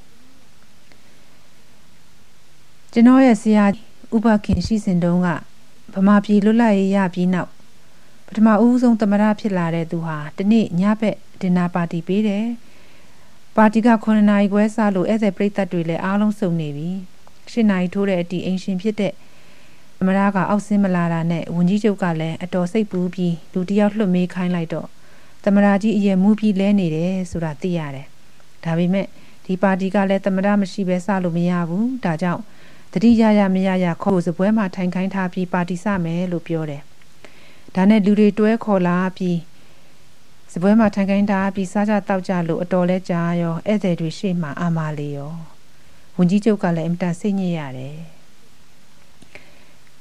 ကျွန်တော်ရဲ့ဆရာဥပခင်ရှိစဉ်တုန်းကဗမာပြည်လွတ်လပ်ရေးရပြီးနောက်ပထမဦးဆုံးသမရဖြစ်လာတဲ့သူဟာဒီနေ့ညဘက်ဒင်နာပါတီပေးတယ်ပါတီကခုနှစ်နာရီခွဲစလို့ဧည့်သည်ပရိသတ်တွေလည်းအားလုံးစုံနေပြီရှစ်နာရီထိုးတဲ့အတီအိမ်ရှင်ဖြစ်တဲ့သမရကအောက်ဆင်းမလာတာနဲ့ဝန်ကြီးချုပ်ကလည်းအတော်စိတ်ပူးပြီးလူတယောက်လွှတ်မေးခိုင်းလိုက်တော့သမရကြီးအရင်မူပြီးလဲနေတယ်ဆိုတာသိရတယ်ဒါပေမဲ့ဒီပါတီကလည်းသမရမရှိပဲစလို့မရဘူးဒါကြောင့်တတိယရမရရခေါ်စပွဲမှာထိုင်ခိုင်းထားပြီးပါတီစမယ်လို့ပြောတယ်ဒါနဲ့လူတွေတွဲခေါ်လာပြီးစပွဲမှာထိုင်ခိုင်းထားပြီးစားကြတောက်ကြလို့အတော်လဲကြာရောဧည့်သည်တွေရှေ့မှာအာမာလေရောဝန်ကြီးချုပ်ကလည်းအင်တန်စိတ်ညစ်ရတယ်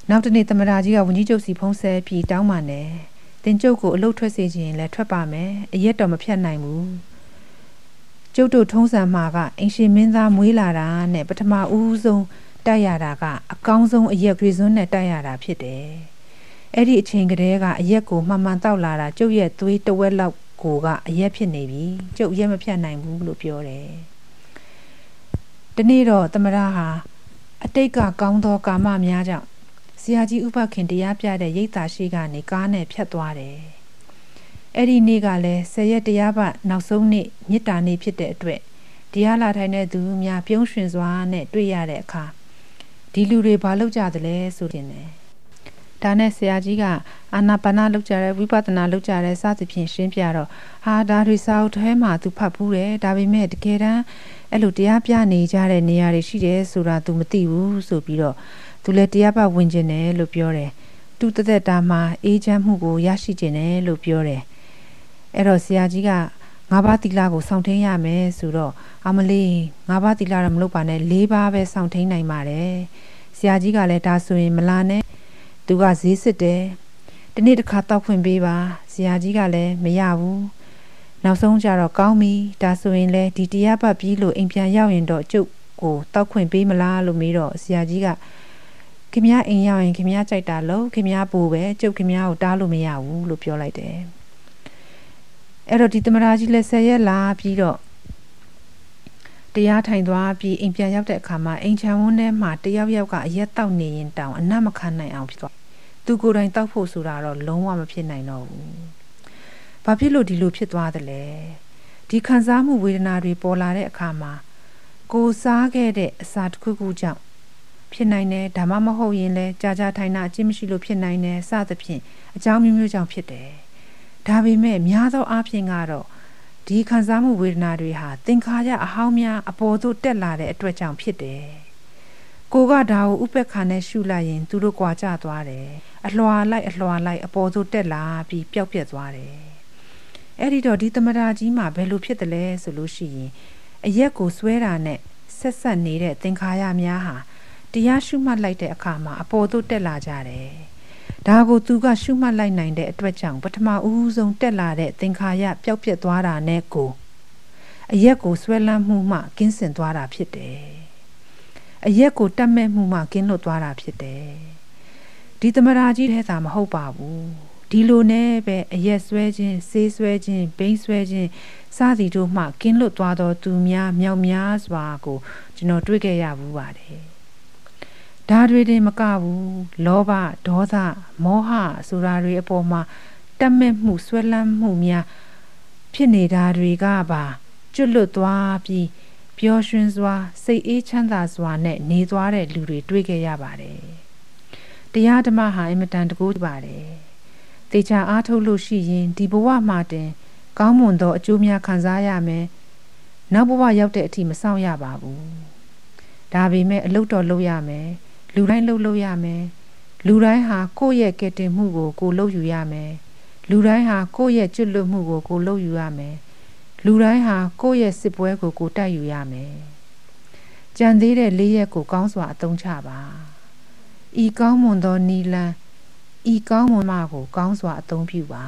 နောက်တနေ့သမရာကြီးကဝန်ကြီးချုပ်စီဖုံးဆဲပြီးတောင်းပန်တယ်တင်ကျုပ်ကိုအလုတ်ထွက်စေခြင်းလဲထွက်ပါမယ်အရက်တော်မဖြတ်နိုင်ဘူးကျုပ်တို့ထုံးစံမှာကအင်ရှင်မင်းသားမွေးလာတာနဲ့ပထမဦးဆုံးတိုက်ရတာကအကောင်းဆုံးအရက်ကြွေစွန်းနဲ့တိုက်ရတာဖြစ်တယ်အဲ့ဒီအချိန်ကတည်းကအရက်ကိုမှန်မှန်တောက်လာတာကျုပ်ရဲ့သွေးတဝက်လောက်ကိုကအရက်ဖြစ်နေပြီကျုပ်ရက်မဖြတ်နိုင်ဘူးလို့ပြောတယ်ဒီနေ့တော့သမရဟာအတိတ်ကကောင်းသောကာမများကြောင့်ဆရာကြီးဥပခင်တရားပြတဲ့ရိတ်တာရှိကနေကားနဲ့ဖြတ်သွားတယ်အဲ့ဒီနေ့ကလည်းဆယ်ရက်တရားပတ်နောက်ဆုံးနေ့မြစ်တာနေ့ဖြစ်တဲ့အတွက်တရားလာထိုင်တဲ့သူများပြုံးရွှင်စွာနဲ့တွေ့ရတဲ့အခါဒီလူတွေဘာလုပ်ကြသလဲဆိုတင်တယ်ဒါနဲ့ဆရာကြီးကအာနာပါနလုပ်ကြတဲ့ဝိပဿနာလုပ်ကြတဲ့စသဖြင့်ရှင်းပြတော့ဟာဒါတွေစာအုပ်ထဲမှာသူဖတ်ဘူးတယ်ဒါပေမဲ့တကယ်တမ်းအဲ့လိုတရားပြနေကြတဲ့နေရာတွေရှိတယ်ဆိုတာ तू မသိဘူးဆိုပြီးတော့ तू လည်းတရားပတ်ဝင်ကျင်တယ်လို့ပြောတယ်သူတသက်တာမှာအေးချမ်းမှုကိုရရှိကျင်တယ်လို့ပြောတယ်အဲ့တော့ဆရာကြီးကငါးပါးသီလကိုစောင့်ထိန်ရမယ်ဆိုတော့အမလေးငါးပါးသီလတော့မလုပ်ပါနဲ့လေးပါးပဲစောင့်ထိန်နိုင်ပါတယ်ဆရာကြီးကလည်းဒါဆိုရင်မလာနဲ့သူကဈေးစစ်တယ်ဒီနေ့တစ်ခါတောက်ခွင့်ပေးပါဆရာကြီးကလည်းမရဘူးနောက်ဆုံးကြတော့ကောင်းပြီဒါဆိုရင်လေဒီတရားပတ်ပြီးလို့အိမ်ပြန်ရောက်ရင်တော့ကျုပ်ကိုတောက်ခွင့်ပေးမလားလို့မေးတော့ဆရာကြီးကခင်ဗျားအိမ်ရောက်ရင်ခင်ဗျားကြိုက်တာလို့ခင်ဗျားပူပဲကျုပ်ခင်ဗျားကိုတားလို့မရဘူးလို့ပြောလိုက်တယ်အဲ့တော့ဒီသမရာကြီးလည်းဆယ်ရက်လာပြီးတော့တရားထိုင်သွားပြီးအိမ်ပြန်ရောက်တဲ့အခါမှာအိမ်ချမ်းဝန်းထဲမှာတယောက်ယောက်ကအရက်တောက်နေရင်တောင်အနတ်မခံနိုင်အောင်ဖြစ်သွားသူကိုယ်တိုင်တောက်ဖို့ဆိုတာတော့လုံးဝမဖြစ်နိုင်တော့ဘူးဘာဖြစ်လို့ဒီလိုဖြစ်သွားသလဲဒီခံစားမှုဝေဒနာတွေပေါ်လာတဲ့အခါမှာကိုစားခဲ့တဲ့အစာတစ်ခုခုကြောင့်ဖြစ်နိုင်တယ်ဒါမှမဟုတ်ရင်လည်းကြာကြာထိုင်တာအကျင့်မရှိလို့ဖြစ်နိုင်တယ်စသဖြင့်အကြောင်းမျိုးမျိုးကြောင့်ဖြစ်တယ်ဒါပေမဲ့များသောအားဖြင့်ကတော့ဒီခံစားမှုဝေဒနာတွေဟာသင်္ခါရအဟောင်းများအပေါ်သို့တက်လာတဲ့အတွက်ကြောင့်ဖြစ်တယ်ကိုကဒါကိုဥပ္ပခါနဲ့ရှုလိုက်ရင်သူတို့ကြွာကျသွားတယ်အလွှာလိုက်အလွှာလိုက်အပေါ်သို့တက်လာပြီးပျောက်ပြက်သွားတယ်အဲ့ဒီတော့ဒီသမထကြီးမှာဘယ်လိုဖြစ်တယ်လဲဆိုလို့ရှိရင်အရက်ကိုဆွဲတာနဲ့ဆက်ဆက်နေတဲ့သင်္ခါရများဟာတရားရှုမှတ်လိုက်တဲ့အခါမှာအပေါ်သို့တက်လာကြတယ်ဒါကိုသူကရှုမှတ်လိုက်နိုင်တဲ့အတွက်ကြောင့်ပထမဦးဆုံးတက်လာတဲ့သင်္ခါရပျောက်ပြက်သွားတာနဲ့ကိုအရက်ကိုဆွဲလန်းမှုမှကင်းစင်သွားတာဖြစ်တယ်အရက်ကိုတတ်မဲ့မှုမှကင်းလွတ်သွားတာဖြစ်တယ်ဒီသမရာကြီးထဲသာမဟုတ်ပါဘူးဒီလိုနဲ့ပဲအရက်ဆွဲခြင်းဆေးဆွဲခြင်းဘိန်းဆွဲခြင်းစသည်တို့မှကင်းလွတ်သွားသောသူများမြောက်များစွာကိုကျွန်တော်တွေ့ခဲ့ရဘူးပါတယ်ဒါတွေတင်မကဘူးလောဘဒေါသမောဟဆိုတာတွေအပေါ်မှာတတ်မဲ့မှုဆွဲလန်းမှုများဖြစ်နေတာတွေကပါကျွတ်လွတ်သွားပြီးပျော်ရွှင်စွာစိတ်အေးချမ်းသာစွာနဲ့နေသွားတဲ့လူတွေတွေ့ခဲ့ရပါတယ်တရားဓမ္မဟာအင်မတန်တကူပါတယ်တေချာအားထုတ်လို့ရှိရင်ဒီဘဝမှာတင်ကောင်းမွန်သောအကျိုးများခံစားရမယ်နောက်ဘဝရောက်တဲ့အထိမဆောင်ရပါဘူးဒါပေမဲ့အလုပ်တော်လုပ်ရမယ်လူတိုင်းလှုပ်လို့ရမယ်လူတိုင်းဟာကိုယ့်ရဲ့ကယ်တင်မှုကိုကိုယ်လှုပ်ယူရမယ်လူတိုင်းဟာကိုယ့်ရဲ့ကျွတ်လွတ်မှုကိုကိုယ်လှုပ်ယူရမယ်လူတိုင်းဟာကိုယ့်ရဲ့စစ်ပွဲကိုကိုယ်တိုက်ယူရမယ်ကြံသေးတဲ့လေးရက်ကိုကောင်းစွာအသုံးချပါဤကောင်းမွန်သောနီလန်းဤကောင်းမွန်မှကိုကောင်းစွာအသုံးပြုပါ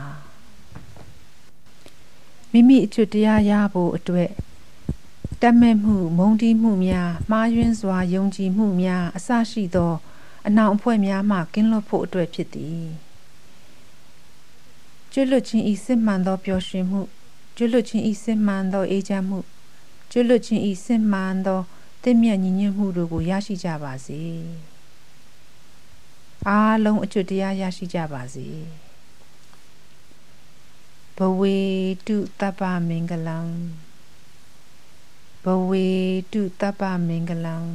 မိမိအချွတ်တရားရဖို့အတွက်တတ်မဲ့မှုမုန်းတီးမှုများမှားယွင်းစွာယုံကြည်မှုများအစရှိသောအနှောင်အဖွဲ့များမှကင်းလွတ်ဖို့အတွက်ဖြစ်သည်ကျွလွတ်ခြင်းဤစစ်မှန်သောပျော်ရွှင်မှုကျွလွတ်ခြင်းဤစစ်မှန်သောအေးချမ်းမှုကျွလွတ်ခြင်းဤစစ်မှန်သောတင့်မြတ်ညီညွတ်မှုတို့ကိုရရှိကြပါစေအားလုံးအချွတ်တရားရရှိကြပါစေဘဝေတုတပ္ပမင်္ဂလံဘဝေတုတပ္ပမင်္ဂလံ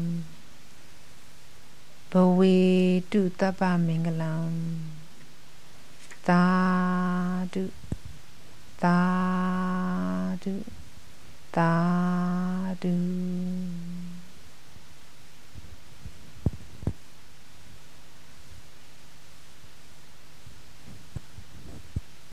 ဘဝေတုတပ္ပမင်္ဂလံသာဓုသာဓုသာဓု